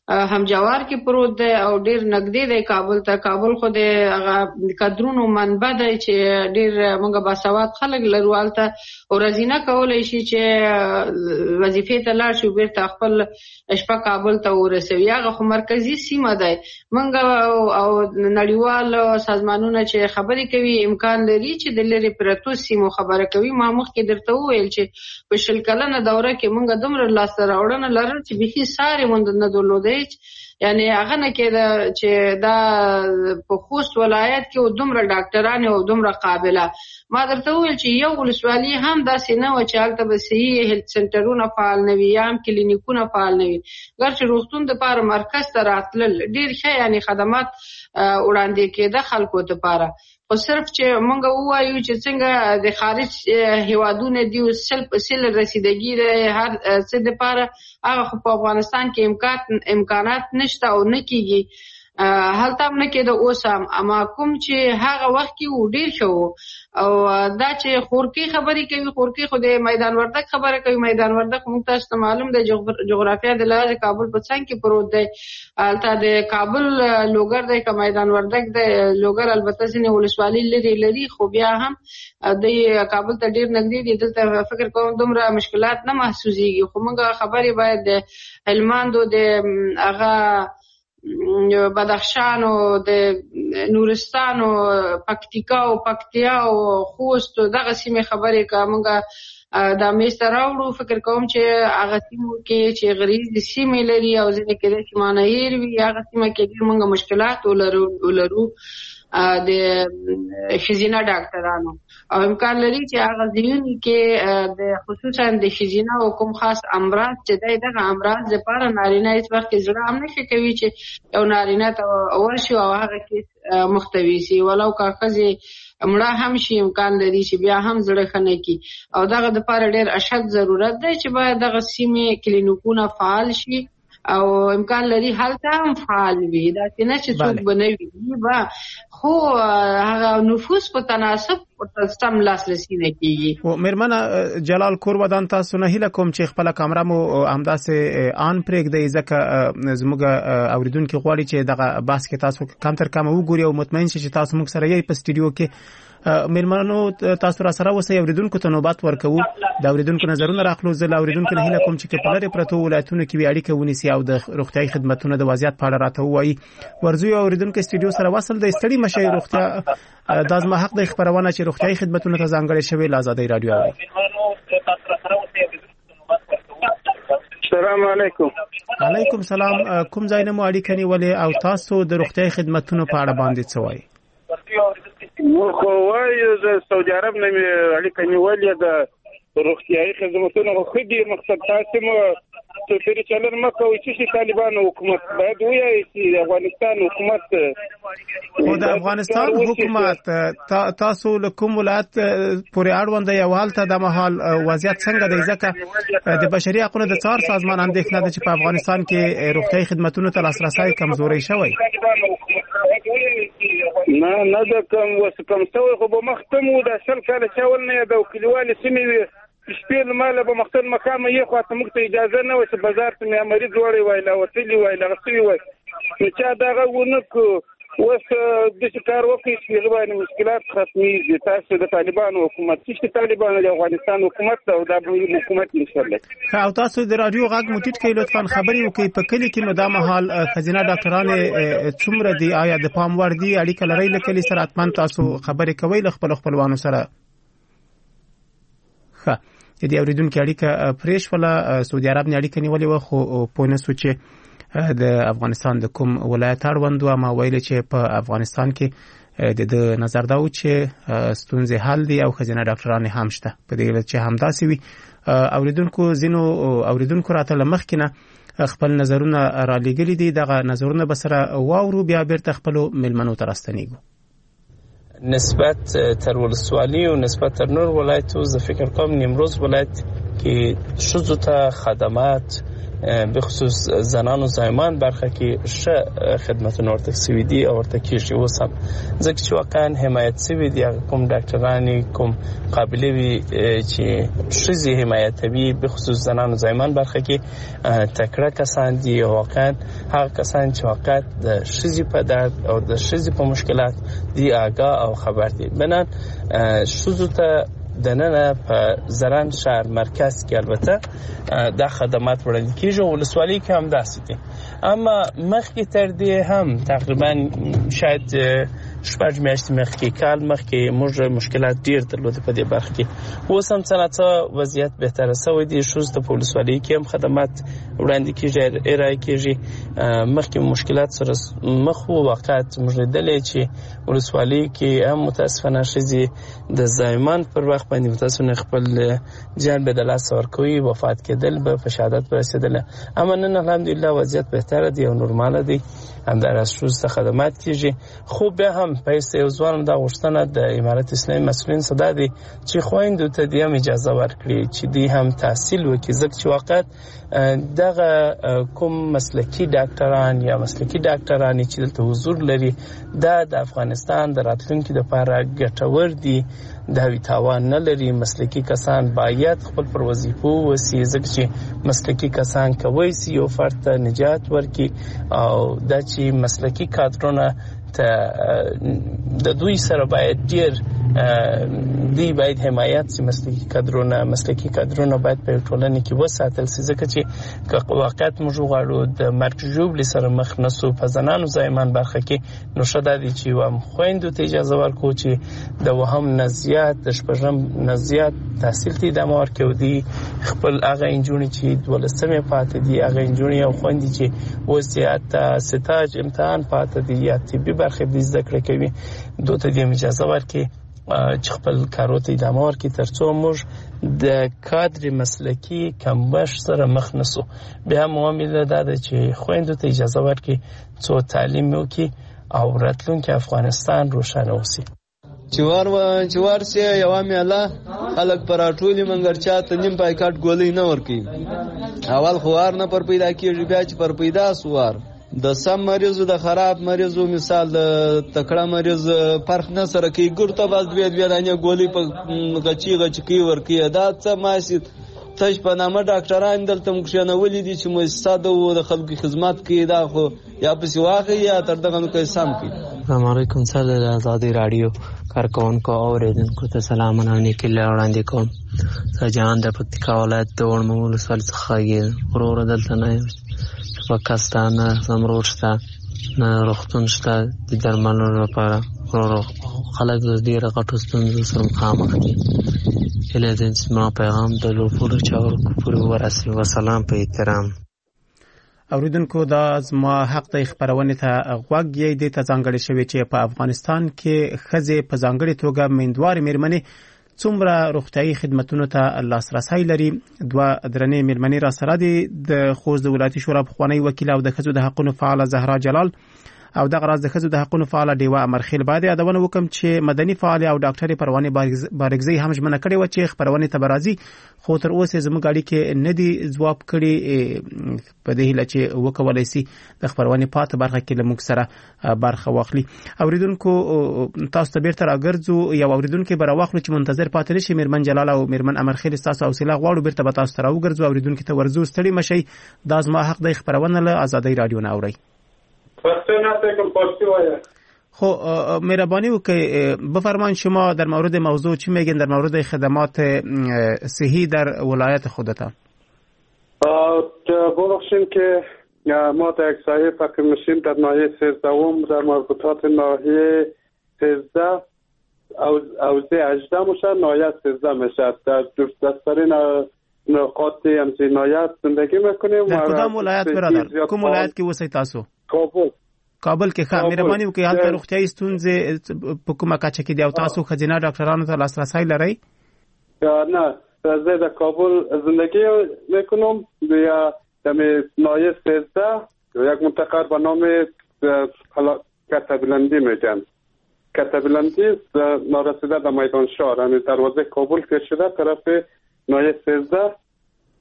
[SPEAKER 4] هم جوار کې پروت دی او ډیر نږدې دی کابل ته. کابل خو د هغه کادرونو منبع دی چې ډیر موږ باسواد خلک لرو. هلته ورځینه کولی شي چې وظیفې ته لاړ شي بیرته خپل شپه کابل ته ورسوي. هغه خو مرکزي سیمه دی. موږ او نړیوال سازمانونه چې خبرې کوي امکان لري چې د لرې پرتو سیمو خبره کوي. ما مخکې درته وویل چې په شل کلنه دوره کې موږ دومره لاسته راوړنه لرل چې بیخي ساري مونږ نه درلودی. یعنی هغه نه کېده چې دا په خوست ولایت کې دومره ډاکټران او دومره قابله. ما درته وویل چې یو ولسوالي هم داسې نه وه چې هلته به صحي هیلث سنټرونه فعال نه وي یا هم کلینیکونه فعال نه وي. ګر چې روغتون دپاره مرکز ته راتلل ډېر ښه یعنې خدمات وړاندې کېده خلکو دپاره. خو صرف چې موږ ووایو چې څنګه د خارج هیوادونه دي سل په سل رسیدګي د هر څه دپاره هغه خو په افغانستان کې امکان امکانات نشته او نه کېږي. هلته هم نه کېده اوس هم. اما کوم چې هغه وخت کې و ډېر ښه و. او دا چې خورکي خبرې کوي خورکي خو د میدان وردګ خبره کوي. میدان وردګ موږ تاسو ته معلوم دی جغرافیه د لحاظه کابل په څنګ کې پروت دی. هلته د کابل لوګر دی که میدان وردګ دی. لوګر البته ځینې ولسوالي لرې لري خو بیا هم دی کابل ته ډېر نږدې دي. دلته فکر کوم دومره مشکلات نه محسوسېږي. خو موږ خبرې باید د هلمندو د هغه بدخشان او د نورستان او پکتیکا او پکتیا او خوست دغه سیمې خبرې که موږ دا میسته راوړو فکر کوم چې هغه سیمو کې چې غریزې سیمې لري او ځینې کېدای شي مانه هېر وي هغه سیمه کې ډېر موږ مشکلات ولرو د ښځینه ډاکټرانو. او امکان لري چې هغه ځایونو کې د خصوصا د ښځینه او کوم خاص امراض چې دی دغه امراض دپاره نارینه هېڅ وخت کې زړه هم نه ښه کوي چې یو نارینه ته ورشي او هغه کې مختوي سي. ولو که ښځې مړه هم شي امکان لري چې بیا هم زړه ښه نه کړي. او دغه دپاره ډېر اشد ضرورت دی چې باید دغه سیمې کلینیکونه فعال شي او امکان لري هلته هم فعال وي. داسې نه چې څوک به نه وي به خو هغه نفوس په تناسب ورته سم لاسرسي نه کېږي.
[SPEAKER 3] مېرمنه جلال کور ودان تاسو نه هیله کوم چې خپله کامره مو همداسې آن پرېږدئ ځکه زموږ اورېدونکي غواړي چې دغه بحث کې تاسو کم تر کمه وګوري او مطمئن شي چې تاسو موږ سره یې په سټوډیو کې. مېرمنو تاسو را سره اوسئ اورېدونکو ته نوبت ورکوو د اورېدونکو نظرونه راخلو. زه له اورېدونکو نه هیله کوم چې په لرې پرتو ولایتونو کې وي اړیکه ونیسي او د روغتیایي خدمتونو د وضعیت په اړه راته ووایي. ورځو یو اورېدونکی سټوډیو سره وصل دی. ستړي مه شئ. روغتیا دا زما حق دی خپرونه چې روغتیایي خدمتونو ته ځانګړې شوې له ازادۍ راډیو اورئ.
[SPEAKER 7] السلام علیکم.
[SPEAKER 3] علیکم سلام. کوم ځای نه مو اړیکه نیولې او تاسو د روغتیایي خدمتونو په اړه باندې څه وایي؟
[SPEAKER 7] موږ خو وایو د سعودي عرب نه مې اړیکه نیولې د روغتیایي خدمتونو خو ښه دي. مقصد تاسې مو توپیري چلن مه کوئ چې طالبانو حکومت باید ووایي چې د افغانستان حکومت
[SPEAKER 3] خو د افغانستان حکومت تاسو له کوم ولایت پورې اړوند دی او هلته د مهال وضعیت څنګه دی؟ ځکه د بشري حقونو د څار سازمان اندېښنه ده چې په افغانستان کې روغتیایي خدمتونو ته لاسرسی کمزوری شوی.
[SPEAKER 7] نه نه د کم وس کم څو خو به مختمو د شل کال چاول نه د کلیوالي سیمې وي شپې مال به مختن مقام یې خو ته موږ ته اجازه نه و چې بازار ته مې مریض وړي وای لا وتلی وای لا غسوي وای نو چا دغه ونه کو وس د کار وکړي چې غواړي مشکلات ختمي. تاسو د طالبانو حکومت چې طالبانو د افغانستان حکومت او د حکومت ان شاء الله.
[SPEAKER 3] او تاسو د رادیو غږ مو ټیټ کړئ لطفا. خبرې وکړئ په کلی کې مدام حال خزینه ډاکټرانو څومره دي؟ آیا د پام وړ دي؟ اړیکه لرئ له کلي سره؟ حتما تاسو خبرې کوئ له خپل خپلوانو سره. ښه د دې اورېدونکي اړیکه پرې شوله. سعودي عرب نه اړیکه نیولې وه خو پوه نه سو چې د افغانستان د کوم ولایت اړوند و. ما ویل چې په افغانستان کې د د نظر دا و چې ستونزې حل دي او ښځینه ډاکټران هم شته. په دې علت چې همداسې وي اورېدونکو ځینو اورېدونکو راته له مخکې نه خپل نظرونه رالیږلي دي. دغه نظرونه به سره واورو بیا بیرته خپلو مېلمنو ته راستنیږو.
[SPEAKER 8] نسبت تر ولسوالي او نسبت تر نور ولایتو زه فکر کوم نیمروز ولایت کې ښځو ته خدمات به خصوص زنان او زایمان برخه کې ښه خدمتونه ورته سوي دي او ورته کېږي. اوس هم ځکه چې واقعا حمایت سوي دي کوم ډاکټران کوم قابلې وي چې ښځې حمایتوي به خصوص زنان او زایمان برخه کې تکړه کسان دي او واقعا هغه کسان چې واقعا د ښځې په درد او د ښځې په مشکلات دي آگاه او خبر دي. بنان ښځو ته د نن په زران شهر مرکز کې البته دا خدمات وړاندې کیږي او ولسوالۍ کې هم داسې دي. اما مخکې تر دې هم تقریبا شاید شپږ میاشتې مخکې کال مخکې موږ مشکلات ډیر درلودل په دې برخه کې. اوس هم څنګه وضعیت بهتره شوی دی. ښځو ته په ولسوالۍ کې هم خدمات وړاندې کیږي ارائه کیږي. مخکې مشکلات سره مخ وو واقعات موږ لیدلې چې ولسوالۍ کې هم متاسفانه ښځې د زایمان پر وخت باندې متاسفانه خپل جان به د لاس ورکوي وفات کېدل به په شهادت رسیدل. اما نن الحمدلله وضعیت بهتره دی او نورماله دی. همداراز ښځو ته خدمات کیږي. خو بیا هم په یو ځوان د غوښتنه د امارت اسلامي مسؤلین صدا دي چې خويندو ته د اجازه ورکړي چې دوی هم تحصیل وکړي. ځکه چې واقعا دغه کوم مسلکی ډاکټران یا مسلکی ډاکټران چې دلته حضور لري دا د افغانستان د راتلونکي لپاره ګټور دي. دا وی تاوان نه لري. مسلکی کسان باید خپل پر وظیفو وسی ځکه چې مسلکی کسان کوي سی یو فرد ته نجات ورکړي او دا چې مسلکی کادرونه ته د دوی سره باید ډیر دی باید حمایت سي. مسلکی کادرونه مسلکی کادرونه باید په ټولنه کې وساتل سي ځکه چې واقعیت موږ غواړو د مرګ ژوبل سره مخ نسو په زنانو زایمان برخه کې نو شته دي چې وام خويندو ته اجازه ورکو چې د وهم نزيات د شپږم نزيات تحصیل ته د مور کې ودی خپل هغه انجونی چې ولسمه پاتې دي هغه انجونی او خويندې چې وضعیت ستاج امتحان پاتې دي یا طبي برخه د زده کړې کوي دوی ته د اجازه ورکړي چې خپل کاروت ادامه ورکړي ترڅو موږ د کادر مسلکی کمبش سره مخ نسو. بیا معامله ده چې خويندو ته اجازه ورکړي څو تعلیم وکړي او راتلونکي افغانستان روښانه وسی.
[SPEAKER 9] چوار و چوار سي یوامي الله خلک پر ټولي منګرچا ته نیم پایکاټ ګولې نه ورکي. اول خوار نه پر پیدا کیږي بیا چې پر پیدا سوار د سم مریضو د خراب مریضو مثال د تکړه مریض فرق نه سره کوي ګورته باز دوی دوی دانه ګولې په غچي غچکی ورکی دا څه ماسي تاسو په نامه ډاکټران دلته مخشنه ولې دي چې مستاده و د خلکو خدمت کوي دا خو یا په سیواغه یا تر دغه نو کوي سم کوي.
[SPEAKER 10] السلام علیکم سره د آزادی رادیو کارکونکو اوریدونکو ته سلامونه لیکل وړاندې کوم. سجان د پکتیکا ولایت د ورمول سال څخه ورور دلته نه پاکستان زمرور شته نه روغتون شته د درملو لپاره ورور خلک د ډیره غټو ستونزو سره مخامخ دي. هله د اسما پیغام د لوپور چاور کوپر ورسي وسلام په احترام.
[SPEAKER 3] اوریدونکو دا زما حق د خبرونه ته غوږ یې د ځانګړي شوی چې په افغانستان کې خزه په ځانګړي توګه مندوار میرمنې څومره روغتيایي خدماتونو ته لاسرسي لري. دوه درنې میرمنې را سره دي د خوست د ولایتي شورا پخوانی وکیل او د خزو د حقوقو فعال زهرا جلال او د غراز د خزو د حقوقو فعال دیوا امرخیل باندې ادونه وکم چې مدني فعال او ډاکټري پروانه بارګزي هم ژمنه کړې و چې خبرونه تبرازي خو تر اوسه زموږ اړي کې نه دي جواب کړي په دې هله چې وکولای سي د خبرونه پات برخه کې لمک سره برخه واخلي. اوریدونکو تاسو ته بیرته راګرځو یا اوریدونکو بر واخلو چې منتظر پاتې شي. میرمن جلال او میرمن امرخیل تاسو حوصله غواړو بیرته به تاسو ته راوګرځو. اوریدونکو ته ورزو ستړي مشي د زما حق د خبرونه له آزادۍ رادیو نه اوري. خب مهربانی وکړئ بفرمایید شما در مورد موضوع چی میگین در مورد خدمات صحی در ولایت خودتان؟
[SPEAKER 11] ببخشید که ما در یک سایه فکر میشیم در ناحیه سیزدهم در مربوطات ناحیه سیزده اوزه هجده میشه ناحیه سیزده میشه در دستترین نقاط همزی ناحیه زندگی میکنیم.
[SPEAKER 3] در کدام ولایت برادر؟ کوم ولایت کې اوسئ تاسو؟
[SPEAKER 11] کابل.
[SPEAKER 3] کابل کې ښه مهرباني وکړئ هلته روغتیایي ستونزې په کومه کچه کې دي او تاسو ښځینه ډاکټرانو ته لاسرسی لرئ؟
[SPEAKER 11] نه زه در کابل زندگی میکنم در ناحیه سیزده یک منطقه به نام کتبلندی میگن. کتبلندی نارسیده در میدان شهر یعنی دروازه کابل که شده طرف ناحیه سیزده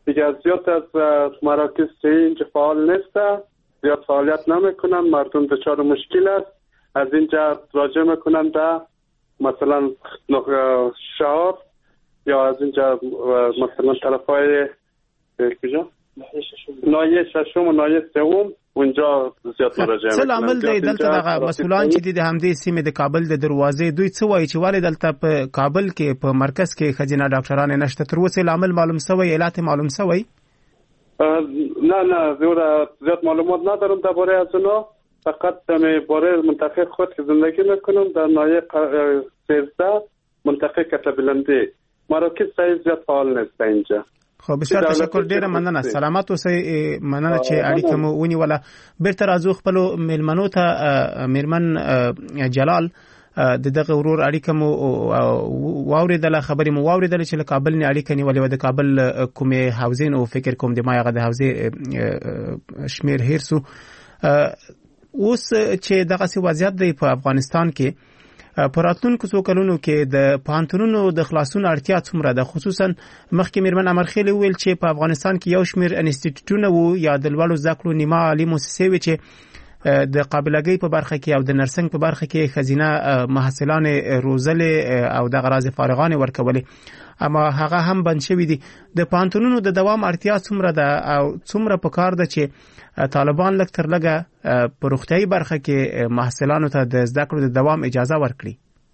[SPEAKER 11] دیگه زیاد از مراکز صحی اینجا فعال نیست، زیاد فعالیت نمیکنن، مردم دچار مشکل است. از اینجا راجع میکنن در مثلا شهر یا از اینجا مثلا طرفای کجا نایه ششم و نایه سوم اونجا زیاد مراجعه
[SPEAKER 3] څه لامل دی دلته دغه مسولان چې د همدې سیمې د کابل د دروازې دوی څه وایي چې ولې دلته په کابل کې په مرکز کې ښځینه ډاکټران نشته؟ تر اوسه لامل معلوم شوی؟ علت معلوم شوی؟
[SPEAKER 11] نه نه زیاد معلومات ندارم درباره از اونا، فقط در باره منطقه خود که زندگی میکنم در نایه سیزده منطقه کتابلندی مراکز صحیح زیاد فعال نیست اینجا.
[SPEAKER 3] خب بسیار تشکر، ډیره مننه، سلامت اوسئ، مننه چې اړیکه مو ونیوله. بیرته راځو خپلو میلمنو ته. میرمن جلال د دغه ورور اړیکه مو واوریدله، خبرې مو واوریدله چې له کابل نه اړیکه نیولې وه، د کابل کومې حوزې نو فکر کوم د ما هغه د حوزې شمیر هیر سو. اوس چې دغسې وضعیت دی په افغانستان کې، په راتلونکو څو کلونو کې د پوهنتونونو د خلاصون اړتیا څومره ده؟ خصوصا مخکې میرمن امرخیلې وویل چې په افغانستان کې یو شمیر انسټیټیوټونه وو یا د لوړو زده کړو نیمه عالي مؤسسې وې چې د قابلګۍ په برخه کې او د نرسنګ په برخه کې ښځینه محصلان روزلې او دغه راځي فارغان ورکولې، اما هغه هم بند شوي دي. د پوهنتونونو د دوام اړتیا څومره ده او څومره پکار ده چې طالبان لږ تر لږه په روغتیايي برخه کې محصلانو ته د زده کړو د دوام اجازه ورکړي؟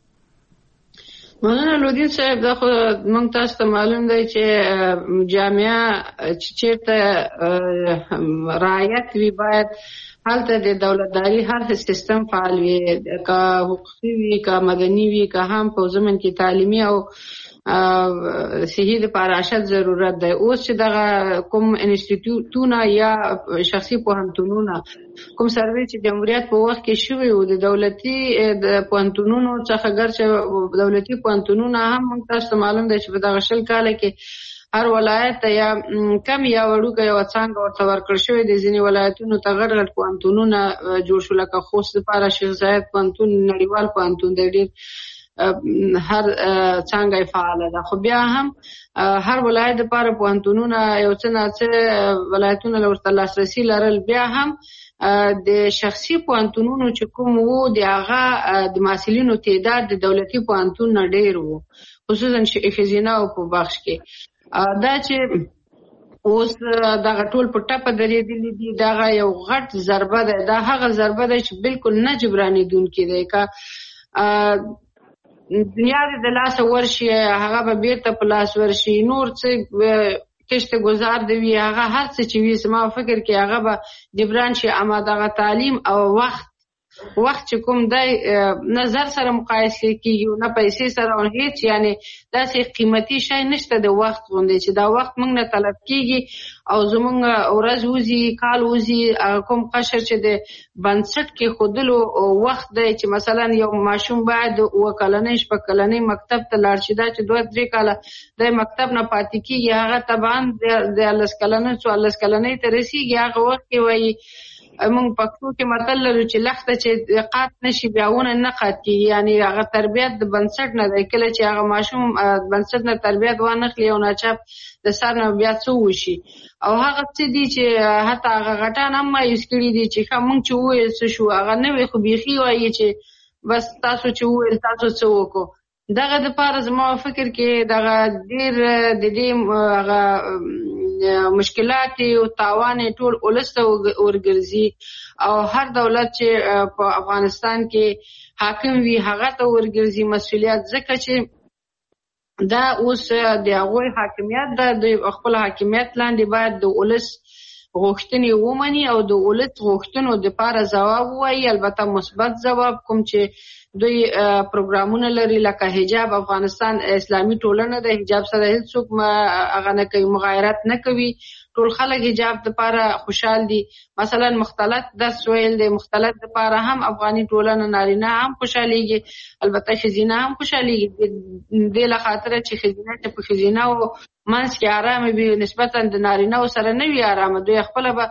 [SPEAKER 4] مننه لودین صاحب، دا خو موږ تاسو ته معلوم دی چې جامعه چې چېرته رعایت وي باید هلته د دولتداري هر سیستم فعال وي، که حقوقي وي که مدني وي که هم په ضمن کې تعلیمي او صحیح لپاره اشد ضرورت دی. اوس چې دغه کوم انسټیټیوټونه یا شخصي پوهنتونونه کوم سروې چې جمهوریت په وخت کې شوی و د دولتي د پوهنتونونو څخه ګرچه دولتي پوهنتونونه هم موږ تاسو ته معلوم دی چې په دغه شل کاله کې هر ولایت یا کم یا وړوکه یوه څانګه ورته ورکړل شوې د ځینې ولایتونو ته غټ غټ پوهنتونونه جوړ شو، لکه خوست لپاره شیخ زاید پوهنتون نړیوال پوهنتون دی، ډېر هر څانګه فعاله ده. خو بیا هم هر ولایت لپاره پوهنتونونه یو څه ناڅه ولایتونه ورته لاسرسي لرل، بیا هم د شخصي پوهنتونونو چې کوم وو د هغه د محصلینو تعداد د دولتي پوهنتون نه ډېر وو، خصوصا ښځینه او په بخش کې. دا چې اوس دغه ټول په ټپه درېدلي دي، دغه یو غټ ضربه ده، دا هغه ضربه ده چې بالکل نه جبرانېدونکې دی. که دنیا دې د لاسه ورشي هغه به بیرته په لاس ورشي، نور څه کشت گذار دی وي هغه هر څه چې وي زما فکر کې هغه به جبران شي، اما دغه تعلیم او وخت وخت چې کوم دی نظر سره مقایسه کیږي نه پیسې سره او هیڅ، یعنی داسې قیمتي شی نشته د وخت غوندې چې دا وخت موږ نه طلب کیږي او زموږ ورځ وځي کال وځي. کوم قشر چې د بنسټ کې خودلو وخت دی چې مثلا یو ماشوم باید اوه کلنۍ شپږ کلنۍ مکتب ته لاړ شي، دا چې دوه درې کاله د مکتب نه پاتې کیږي هغه طبعا د لس کلنۍ څوارلس کلنۍ ته رسیږي. هغه وخت کې وایي موږ پښتو کې متل لرو چې لخته چې قات نشي بیاونه نه قات کیږي، یعنی هغه تربیت د بنسټ نه دی. کله چې هغه ماشوم بنسټ نه تربیت وانخلي او ناچاپ د سر نه بیا څه وشي، او هغه څه دي چې حتی هغه غټان هم مایوس کړي دي چې ښه موږ چې وویل څه شو، هغه نه وي خو بیخي وایي چې بس تاسو چې وویل تاسو څه وکړو. دغه دپاره زما فکر کې دغه ډېر د دې هغه مشکلات او تاوان ټول ولس ته ورګرځي او هر دولت چې په افغانستان کې حاکم وي هغه ته ورګرځي مسؤلیت، ځکه چې دا اوس د هغوی حاکمیت ده، د خپل حاکمیت لاندې باید د ولس غوښتنې ومني او د ولس غوښتنو دپاره ځواب ووایي، البته مثبت ځواب. کوم چې دوی پروګرامونه لري لکه حجاب، افغانستان اسلامي ټولنه ده، حجاب سره هیڅوک هغه نه کوي، مغایرت نه کوي، ټول خلک حجاب دپاره خوشحال دي. مثلا مختلط درس ویل دی، مختلط دپاره هم افغاني ټولنه نارینه هم خوشحالیږي، البته ښځینه هم خوشحالیږي. دې له خاطره چې ښځینه چې په ښځینه او منځ کې ارامه وي نسبتا د نارینه سره نه وي ارامه، دوی خپله به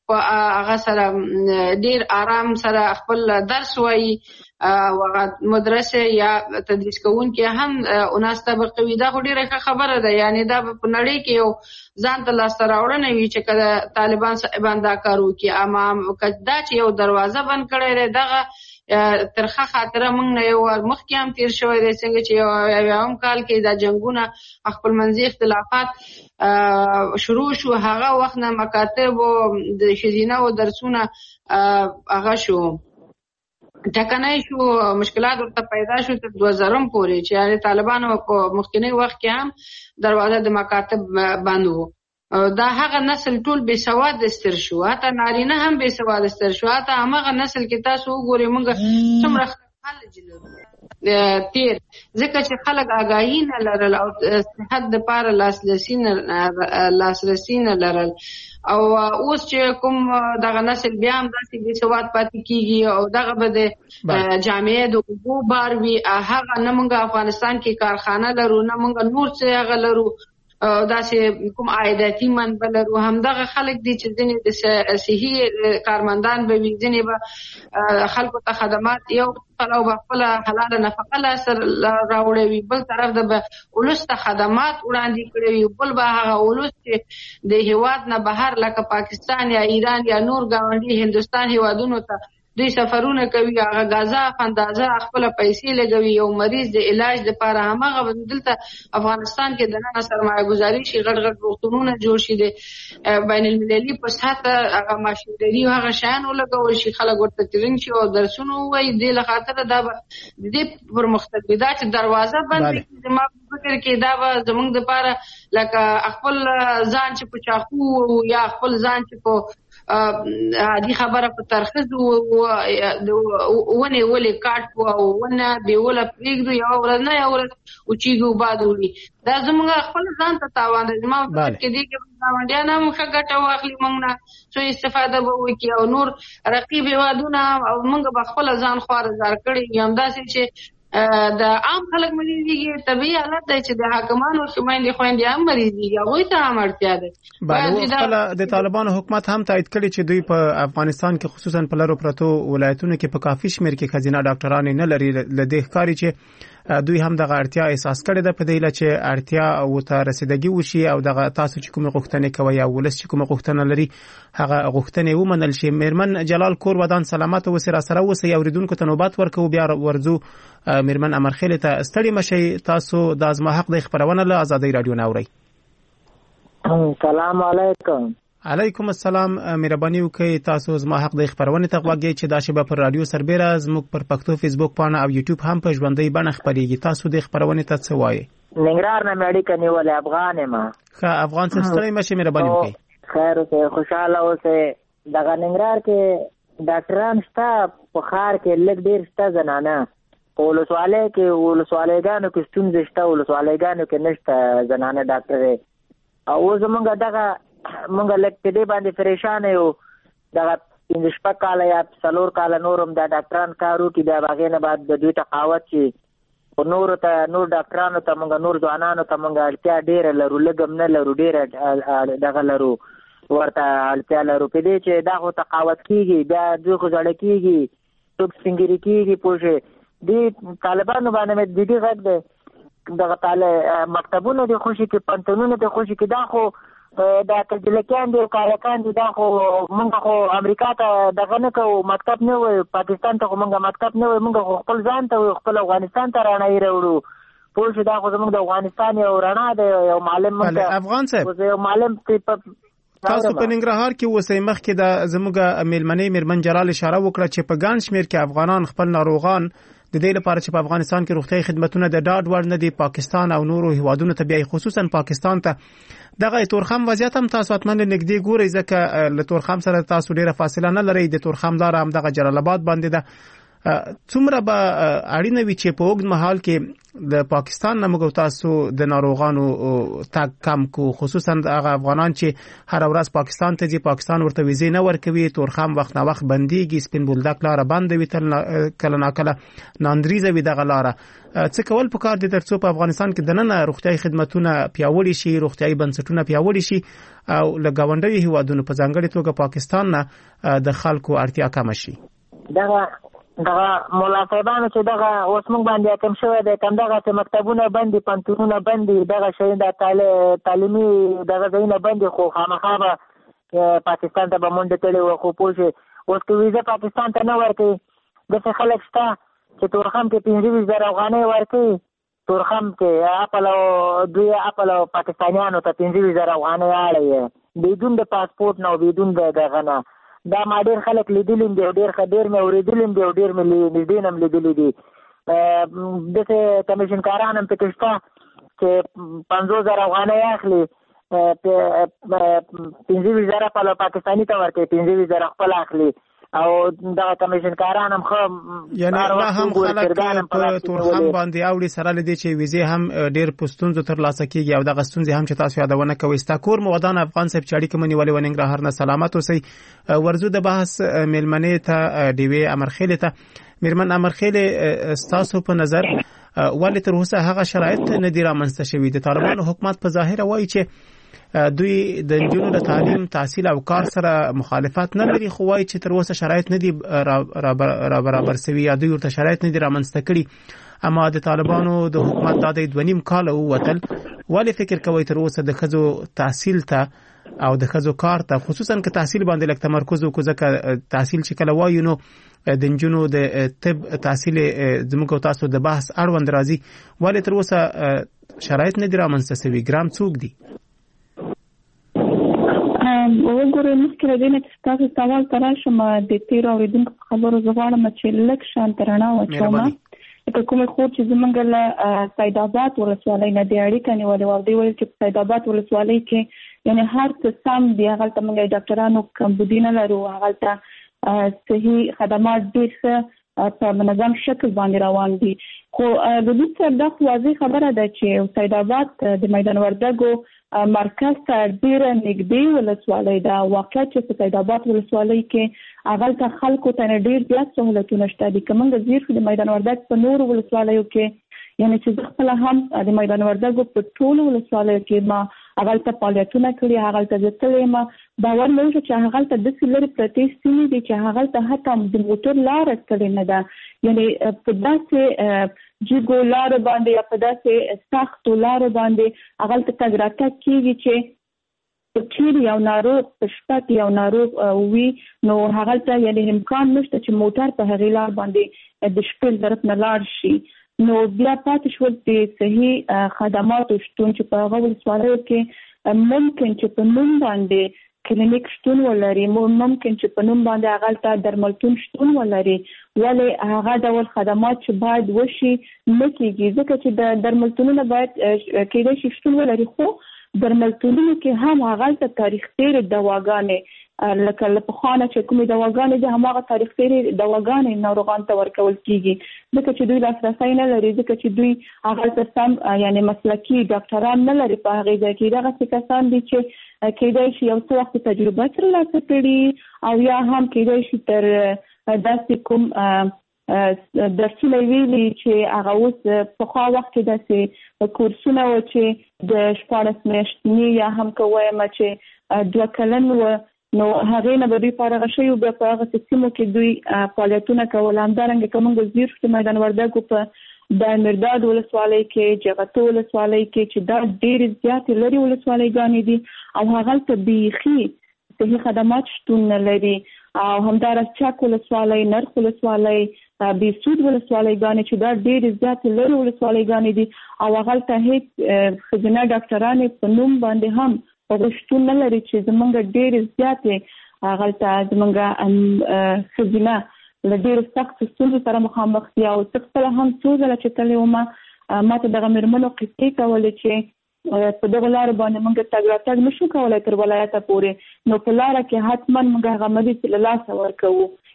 [SPEAKER 4] په هغه سره ډیر آرام سره خپل درس وایي او مدرسه یا تدریس کوونکي هم اوناس طبقوي. دا ډیره خبره ده، یعنی دا په نړۍ کې یو ځان ته لاسته راوړنه وي چې کله طالبان صاحبان دا کار وکړي. اما دا چې یو دروازه بند کړی دی دغه ترخه خاطره موږ نه یو مخکې هم تیر شوی دی، څنګه چې یوم کال کې دا جنگونه خپل منځي اختلافات شروع شو، هغه وخت نه مکاتب او د ښځینه او درسونه هغه شو ټکنای شو، مشکلات ورته پیدا شو تر دوه زرم پورې چې یعنی طالبانو په مخکنی وخت کې هم دروازه د مکاتب بند وو. دا هغه نسل ټول بے سواد استر شو، حتی نارینه هم بے سواد استر شو. حتی هغه نسل کې تاسو وګورئ موږ څومره خلک لرو تیر ځکه چې خلک آگاهی نه لرل او صحت د پاره لاسرسي نه لاسرسي نه لرل. او اوس چې کوم دغه نسل بیا هم داسې بې سواد پاتې کیږي او دغه به د جامعې د اوبو بار وي. هغه نه موږ افغانستان کې کارخانه لرو، نه موږ نور څه هغه لرو داسې کوم عایداتي منبع لرو. همدغه خلک دي چې ځینې د صحي کارمندان به وي، ځینې به خلکو ته خدمات یو او به خپله حلاله نفقه لاسته راوړی وي، بل طرف د به ولس ته خدمات وړاندې کړی وي، بل به هغه ولس چې د هېواد نه بهر لکه پاکستان یا ایران یا نور ګاونډي هندوستان هېوادونو ته دوی سفرونه کوي، هغه غذا اندازه خپل پیسې لګوي یو مریض د علاج لپاره. همغه دلته افغانستان کې د نن سرمایه گذاري شي، غټ غټ روغتونونه جوړ شي، د بین المللي په سطح هغه ماشینري او هغه شیان ولګول شي، خلک ورته ترین شي او درسونه وایي. دې له خاطره دا به د دې پرمختګ دا چې دروازه بند کړي زما په فکر کې دا به زموږ دپاره لکه خپل ځان چې په چاقو یا خپل ځان چې په عادي خبره په ترخص ونه ولې کاټ او ونه به ولا پریږدو یو ورځ نه یو ورځ او چیګو باد ولي. دا زموږ خپل ځان ته تاوان دی. ما په کې دي کې باندې نه مخه ګټه واخلي، موږ نه څه استفاده به وکړي او نور رقیب وادونه او موږ به خپل ځان خوار زار کړی یم. داسې چې د عام خلک مریضيږي، طبيعي حالت دی چې د حاکمانو خويندې خويندې هم مریضيږي، هغه ته هم اړتیا ده.
[SPEAKER 3] بله د طالبانو حکومت هم تایید کړی چې دوی په افغانستان کې خصوصا په لرو پرتو ولایتونو کې په کافي شمیر کې خزینه ډاکټران نه لري. لدې ښکاري چې دوی هم دغه اړتیا احساس کړې ده په دې لاره چې اړتیا او ته رسیدګي وشي او دغه تاسو چې کوم غوښتنې کوي او ولس چې کوم غوښتنه لري هغه غوښتنې ومنل شي. میرمن جلال کور ودان سلامت او سره سره اوسې اوریدونکو ته نوبت ورکو. بیا ورزو میرمن امرخیل ته ستړي مشي، تاسو د ازما حق د خبرونه له آزادۍ رادیو ناوړي.
[SPEAKER 12] سلام علیکم.
[SPEAKER 3] علیکم السلام. مهرباني وکړئ تاسو زما حق د خبرونه ته غوږی چې دا شبه پر رادیو سربېره زموږ پر پښتو فیسبوک پاڼه او یوټیوب هم په ژوندۍ بڼه خبريږي. تاسو د خبرونه ته څه وایي؟
[SPEAKER 12] ننګرهار نه مېړی کني ولې افغان ما
[SPEAKER 3] ښه افغان څه ستړي مشه مهرباني وکړئ.
[SPEAKER 12] خیر اوسه خوشاله اوسه. دغه ننګرهار کې ډاکټران شته، په ښار کې لږ ډیر شته، زنانه په ولسوالۍ کې ولسوالۍ کې ستونزې شته، ولسوالۍ کې نشته زنانه ډاکټر. او زمونږ دغه مونږ لکه دې باندې پریشان یو. دغه پنځه شپږ کاله یا څلور کاله نورم د ډاکټران کارو کې بیا هغې نه بعد د دوی تقاوت چې نورو ته نور ډاکټرانو ته مونږ نور ځوانانو ته مونږ اړتیا ډېره لرو، لږ هم نه لرو، ډېره دغه لرو ورته اړتیا لرو. په دې چې دا خو تقاوت کېږي، بیا دوی خو زړه کېږي، څوک سپینګیري کېږي. پوه شوې دې طالبانو باندې مې د دې غږ دی دغه مکتبونه دې خوشي کې، پنتونونه دې خوشي کې. دا خو دا تجلکیان دي او کارکان دي. دا خو مونږ خو امریکا ته دغه نه کوو، مکتب نه وایو، پاکستان ته خو مونږ مکتب نه وایو، مونږ خو خپل ځان ته وایو، خپل افغانستان ته رڼایي راوړو. پوه شو دا خو زموږ د افغانستان یو رڼا دی، یو معلم مونږ
[SPEAKER 3] افغان صاحب
[SPEAKER 12] یو معلم
[SPEAKER 3] تاسو په ننګرهار کې اوسئ. مخکې د زموږ میلمنې میرمن جلال اشاره وکړه چې په ګڼ شمیر کې افغانان خپل ناروغان د دې لپاره چې په افغانستان کې روغتیايي خدماتونه د ډاډ وړ نه دي پاکستان او نورو هیوادونو ته بیاي، خصوصا پاکستان ته. دغه تورخم وضعیت هم تاسو اتمن نږدې ګورئ ځکه له تورخم سره تاسو ډیره فاصله نه لرئ. د تورخم لار هم دغه جلال آباد باندې ده. څومره به اړینه وي چې په اوږد مهال کې د پاکستان نه موږ تاسو د ناروغانو تګ کم کو، خصوصا هغه افغانان چې هر ورځ پاکستان ته ځي، پاکستان ورته ویزې نه ورکوي، تورخم وخت نه وخت بنديږي، سپین بولدک لاره بند وي، تل کله ناکله ناندریزه وي دغه لاره. څه کول پکار دي ترڅو په افغانستان کې د نن روغتيایي خدماتونه پیاوړي شي، روغتيایي بنسټونه پیاوړي شي او له ګاونډي هیوادونو په ځانګړي توګه پاکستان نه د خلکو اړتیا کم شي؟
[SPEAKER 12] دغه دغه مولا صاحبانو چې دغه اوس موږ باندې کم شوی دی، کم دغه چې مکتبونه بندي، پنتونونه بندي، دغه شی د تعلیمي دغه ځایونه بندي، خو خامخا به پاکستان ته به منډه کړې وه. خو پوه شئ اوس که ویزه پاکستان ته نه ورکوي، داسې خلک شته چې تورخم کې پنځه ویشت زره افغانۍ ورکوي، تورخم کې اپل او دوی اپل او پاکستانیانو ته پنځه ویشت زره افغانۍ اړوي بدون د پاسپورټ نه او بدون د دغه نه. دا ما ډېر خلک لیدلي دي او ډېر ډېر مې اورېدلي دي او ډېر مې نږدې نه هم لیدلي دي. داسې کمیشنکاران هم پکې شته چې پنځوس زره افغانۍ اخلي، پنځه ویشت زره په پاکستاني ته ورکوي، پنځه ویشت زره خپل اخلي او دغه کمیشنکاران هم ښه
[SPEAKER 3] یعنی لا هم خلک په تورخم باندې اوړي سره لدی چې ویزې هم ډېر پستونزو تر لاسه کیږي او دغه ستونزې هم چې تاسو یادونه کوي. ستاکور مودان افغان صاحب چې اړیکه منی ولې وننګرهار نه سلامت اوسئ. ورزو د بحث ملمنې ته ډیوی امرخیل ته میرمن امرخیل، تاسو په نظر ولې تر اوسه هغه شرایط نه دی رامنځته شوي؟ د طالبانو حکومت په ظاهر وایي چې دوی د نجونو د تعلیم، تحصیل او کار سره مخالفت نه لري، خو وایي چې تر اوسه شرایط نه دي را برابر شوي یا دوی ورته شرایط نه دي رامنځته کړي. اما د طالبانو د حکومت دا د دوه نیم کال ووتل، ولې فکر کوي تر اوسه د ښځو تحصیل ته او د ښځو کار ته، خصوصا که تحصیل باندې لږ تمرکز وکړو، ځکه تحصیل چې کله وایو نو د نجونو د طب تحصیل زموږ او تاسو د بحث اړوند راځي، ولې تر اوسه شرایط نه دي رامنځته شوي؟ ګرام څوک دي؟
[SPEAKER 5] وګورئ مخکې له دې نه چې تاسو سوال ته راشم، د تېرو اورېدونکو په خبرو زه غواړم چې لږ شانته رڼا واچوم. لکه کومې خور چې زموږ له سید آباد ولسوالۍ نه د اړیکه نیولې وه، دوی ویل چې په سید آباد ولسوالۍ کې یعنې هر څه سم دي، هغلته موږ ډاکټرانو کمبودي نه لرو، هغلته صحي خدمات ډېر ښه په منظم شکل باندې روان دي. خو د دوی سره دا واضح خبره ده چې سید آباد د میدان وردګو مرکز ته ډېره نږدې ولسوالۍ ده. واقعیت چې په سید آباد ولسوالۍ کې هغلته خلکو ته ډېر زیات سهولتونه شته دي. که موږ ځیر شو د میدان وردګ په نورو ولسوالیو کې، یعنې چې زه خپله هم د میدان وردګو په ټولو ولسوالیو کې ما هغلته فعالیتونه کړي، هغلته زه تللی یم، باور مې وشو چې هغلته داسې لرې پرتې سیمې دي چې هغلته حتی د موټر لاره تللې نه ده، یعنې په داسې جګو لارو باندې یا په داسې سختو لارو باندې هغلته تګ راتګ کېږي چې چیرې یو ناروغ په شپه کې یو ناروغ وي نو هغلته یعنې امکان نشته چې موټر په هغې لار باندې د شپې طرف نه لاړ شي. نو بیا پاتې شول د صحي خدماتو شتون چې په هغه ولسوالیو کې ممکن چې په نوم باندې کلینیک شتون ولري، ممکن چې په نوم باندې هغلته درملتون شتون ولري، ولې هغه ډول خدمات چې باید وشي نه کېږي، ځکه چې د درملتونونه باید کېدای شي شتون ولري، خو درملتونونو کې هم هغلته تاریخ تېرې دواګانې لکه له پخوانه چې کومې دواګانې دي هماغه تاریخ تېرې دواګانې ناروغانو ته ورکول کېږي، ځکه چې دوی لاسرسی نه لري، ځکه چې دوی هغلته سم یعنې مسلکي ډاکټران نه لري په هغې ځای کې. دغسې کسان دي چې کېدای شي یو څه وخت تجربه ترلاسه کړي او یا هم کېدای شي تر داسې کوم درسونه ویلي چې هغه اوس پخوا وخت کې داسې کورسونه و چې د شپاړس میاشتني یا هم که وایم چې دوه کلن و، نو هغې نه به دوی فارغه شوي بیا په هغه سیمو کې دوی فعالیتونه کول. همدارنګه که موږ ځیر شو د میدان وردګو په د مرداد ولسوالۍ کې، جغتو ولسوالۍ کې چې دا ډېرې زیاتې لرې ولسوالیګانې دي او هغلته بیخي صحي خدمات شتون نه لري، او همداراز چک ولسوالۍ، نرخ ولسوالۍ، بیسود ولسوالیګانې چې دا ډېرې زیاتې لرې ولسوالیګانې دي او هغلته هېڅ ښځینه ډاکټرانې په نوم باندې هم هغه شتون نه لري چې زموږ ډېرې زیاتې هغلته زموږ ښځینه له ډېرو سختو ستونزو سره مخامخ دي. او زه خپله هم څو ځله چې تللې وم ما ته دغه مېرمنو قصې کولې چې په دغو لارو باندې موږ تګ راتګ نشو کولی تر ولایته پورې، نو په لاره کې حتما موږ هغه مریض له لاسه ورکوو،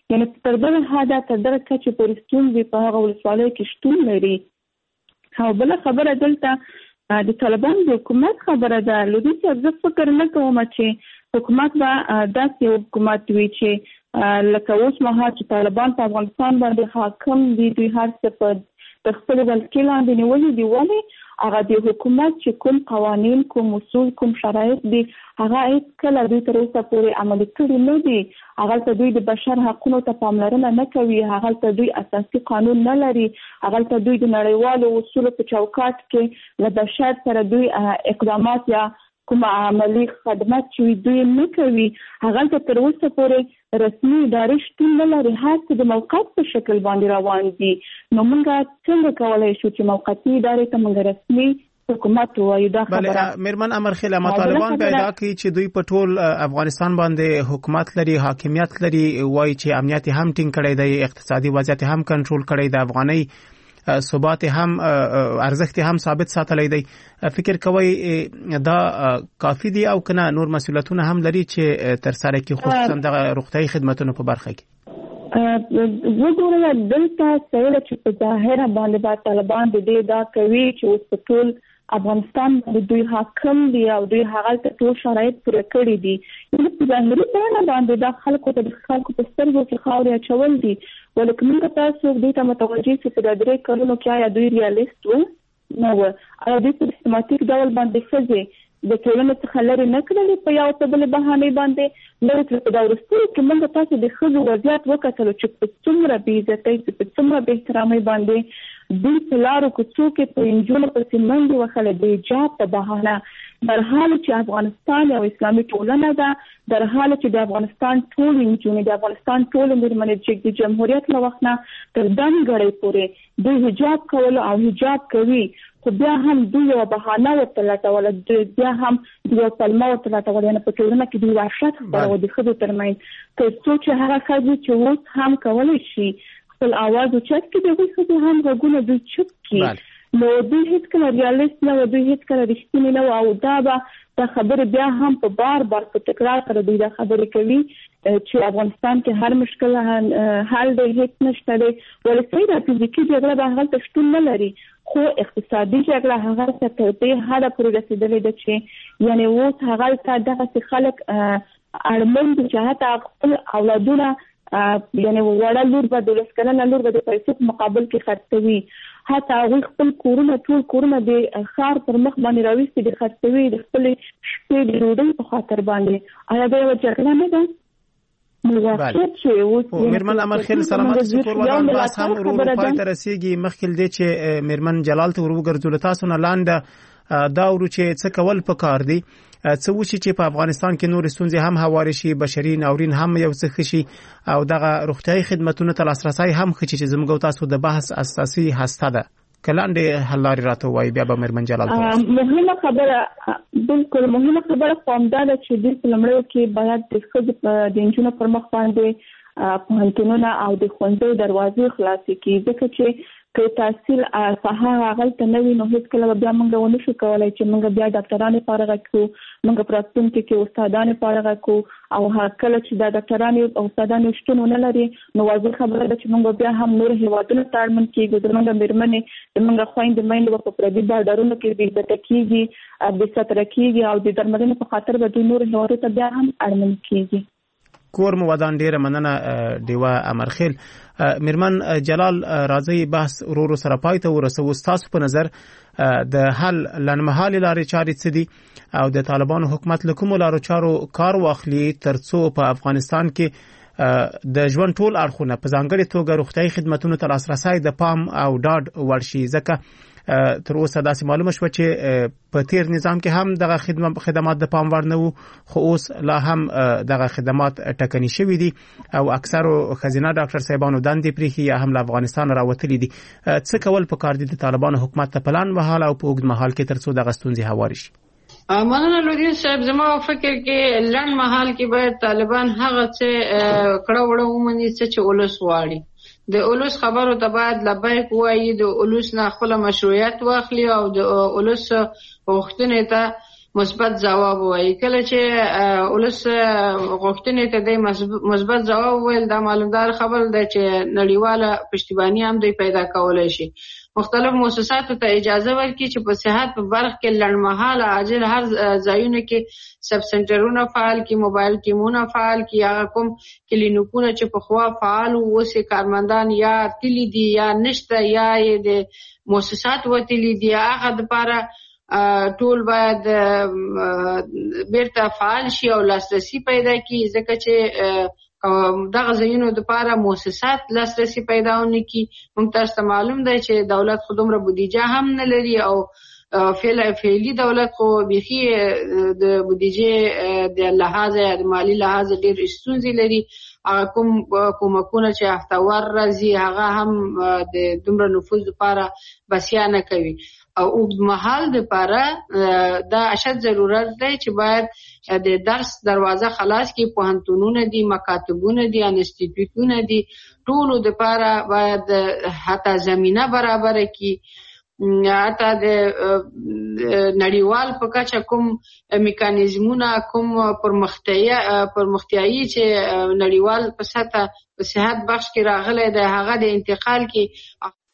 [SPEAKER 5] یعنی تر دغه حده تر دغه کچې پورې ستونزې په هغه ولسوالیو کې شتون لري. او بله خبره دلته د طالبانو د حکومت خبره ده. لودي صاحب زه فکر نه کوم چې حکومت به داسې یو حکومت وي چې لکه اوس مهال چې طالبان په افغانستان باندې حاکم دي، دوی هر څه په د خپل ولکې لاندې نیولي دي. ولې هغه د حکومت چې کوم قوانین، کوم اصول، کوم شرایط دي هغه هیڅکله دوی تر اوسه پورې عملي کړي نه دي. هغلته دوی د بشر حقونو ته پاملرنه نه کوي، هغلته دوی اساسي قانون نه لري، هغلته دوی د نړیوالو اصولو په چوکاټ کې له بشر سره دوی اقدامات یا کوم عملی خدمات چې دوی نه کوي. هغلته تر اوسه پورې رسمي ادارې شتون نه لري، هر څه د موقت په شکل باندې روان دي. نو موږ څنګه کولی شو چې موقتي ادارې ته موږ رسمي حکومت وایو؟ دا خبره
[SPEAKER 3] بله میرمن امرخیل، اما طالبان پیدا کوي چې دوی په ټول افغانستان باندې حکومت لري، حاکمیت لري، وایي چې امنیت هم ټینګ کړی دی، اقتصادي وضعیت هم کنټرول کړی دی، افغاني ثبات هم ارزښت هم ثابت ساتلی دی. فکر کوي دا کافی دی او کنه نور مسؤلیتونه هم لري چې تر سره کې خصوصا د روغتیايي خدماتو په برخه کې؟
[SPEAKER 5] وګوره دلته سره چې په ظاهره باندې با طالبان د دې دا کوي چې اوس په ټول افغانستان د دوی حاکم دی او دوی هغه ته ټول شرایط پوره کړی دي. نو په ظاهري بڼه باندې دا خلکو ته د خلکو په سترګو کې خاورې اچول دي. ولکه موږ تاسو دوی ته متوجه شو چې د درې کلونو کې آیا دوی ریالیست وو؟ نه وو. آیا دوی په سیستماتیک ډول باندې ښځې د ټولنې څخه لرې نه کړلې په یو څه بلې بهانې باندې لرې کړل؟ په دا وروستیو کې موږ تاسو د ښځو وضعیت وکتلو چې په څومره بې عزتۍ، په څومره بې احترامۍ باندې دوی په لارو کوڅو کې په نجونو پسې منډې وهلې د حجاب په بهانه، در حال چې افغانستان یو اسلامي ټولنه ده، در حال چې د افغانستان ټول نجونې، د افغانستان ټول مېرمنې چې د جمهوریت له وخت نه تر دنګړۍ پورې دوی حجاب کولو او حجاب کوي، خو بیا هم دوی یو بهانه ورته لټوله، بیا هم یو پلمه ورته لټوله. یعنې په ټولنه کې دوی وحشت خپروه د ښځو ترمنځ، تر څو چې هغه ښځې چې اوس هم کولی شي خپل آواز اوچت کړي، د هغوی ښځو هم غږونه دوی چوپ کړي. نو دوی هېڅکله ریالیست نه وو، دوی هېڅکله رښتینې نه وو. او دا به دا خبرې بیا هم په بار بار په تکرار سره دوی دا خبرې کوي چې افغانستان کې هر مشکل حل دی، هېڅ نشته دی. ولې صحیح ده فزیکي جګړه به هغلته شتون نه لري، خو اقتصادي جګړه هغلته تر دې حده پورې رسېدلې ده چې یعنې اوس هغلته دغسې خلک اړمن دي چې حتی خپل اولادونه یعنې وړه لور به د لس کلنه لور به د پیسو په مقابل کې خرڅوي، حتی هغوی خپل کورونه ټول کورونه د ښار پر مخ باندې راویستي دي، خرڅوي د خپلې شپې د ډوډۍ په خاطر باندې. آیا دا یوه جګړه نه ده؟
[SPEAKER 3] میرمن امرخیل سلامات شکر ودان بحث هم ورو ورو پای ته رسیږي. مخکې دې چې میرمن جلال ته ورګرځول تاسو نه لاندې دا ورو چې څه کول پکار دي، څه وشي چې په افغانستان کې نور ستونزې هم هواري شي، بشري ناورین هم یو څه شي او دغه روغتیايي خدماتونو ته لاسرسی هم ښه چې زموږ تاسو د بحث اساسي هسته ده. کلاندې حل لارې راته وایي بیا به میرمن جلال
[SPEAKER 5] مهمه خبره، بالکل مهمه خبره خو همدا ده چې دوی په لومړیو کې باید د ښځو د نجونو پر مخ باندې پوهنتونونه او د ښوونځیو دروازې خلاصې کړي، ځکه چې که تحصیل ساحه هغلته نه وي نو هېڅکله بیا موږ ونه شو کولی چې موږ بیا ډاکټرانې فارغه کړو، موږ په راتلونکي کې استادانې فارغه کړو. او کله چې دا ډاکټرانې او استادانې شتون ونه لري نو واضح خبره ده چې موږ بیا هم نور هېوادونو ته اړمن کېږو، زموږ مېرمنې زموږ خویندې میندې به په پردي بارډرونو کې بې عزته کېږي، بې ستره کېږي او د درملنې په خاطر به دوی نور هېوادونو ته بیا هم اړمن کېږي.
[SPEAKER 3] کور مو ودان ډیره مننه دیوه امرخیل. میرمن جلال راځي بحث ورو سره پای ته ورسو. تاسو په نظر د حل لنمحالي لارې چارې څه دي او د طالبانو حکومت له کومو لارو چارو کار واخلي ترڅو په افغانستان کې د ژوند ټول اړخونه په ځانګړې توګه روغتیايي خدماتونو ته لاسرسی د پام او ډاډ ورشي؟ ځکه تر اوسه داسې معلومه شوه چې په تیر نظام کې هم دغه خدمات د پام وړ نه وو، خو اوس لا هم دغه خدمات ټکني شوي دي او اکثرو ښځینه ډاکټر صاحبانو دندې پرېښي یا هم له افغانستان راوتلي دي. څه کول پکار دي د طالبانو حکومت ته په لنډ مهال او په اوږد مهال کې ترڅو دغه ستونزې هوارې شي؟
[SPEAKER 4] مننه لودین صاحب، زما فکر کې لنډ مهال کې باید طالبان هغه څه کړه وړه ومني چې ولس غواړي. د اولوس خبرو ته باید لبیک وایي، د اولوس نه خپل مشروعیت واخلي او د اولوس غوښتنې ته مثبت ځواب وایي. کله چې ولس غوښتنې ته د مثبت ځواب ویل دا معلومدار خبر ده چې نړیواله پشتیبانی هم دوی پیدا کولای شي. مختلف مؤسساتو ته اجازه ورکړي چې په صحت په برخه کې لړمحاله عاجل هر ځایونو کې سب سنټرونه فعال کړي، موبایل ټیمونه فعال کړي، هغه کوم کلینیکونه چې پخوا فعال وو اوس کارمندان یا تللی دي یا نشته یا د مؤسسات وتلي دي، هغه لپاره ټول باید بیرته فعال شي او لاسرسي پیدا کړي، ځکه چې دغه ځایونو لپاره مؤسسات لاسرسي پیدا ونه کړي. موږ تاسو ته معلوم دی چې دولت خو دومره بودیجه هم نه لري او فعل فعلی دولت خو بيخي د بودیجه د لحاظه د مالی لحاظه ډېر ستونزې لري. کوم کومکونه چې هفتهوار راځي هغه هم د دومره نفوذ لپاره بسیا نه کوي او اوږدمهال لپاره دا اشد ضرورت دی چې باید د درس دروازه خلاص کړي. پوهنتونونه دي، مکاتبونه دي، انسټیټیوټونه دي، ټولو لپاره باید حتی زمینه برابر کړي. حتی د نړیوال په کچه کوم میکانیزمونه کوم پرمختیایي چې نړیوال په سطح په صحت بخش کې راغلی دی هغه د انتقال کې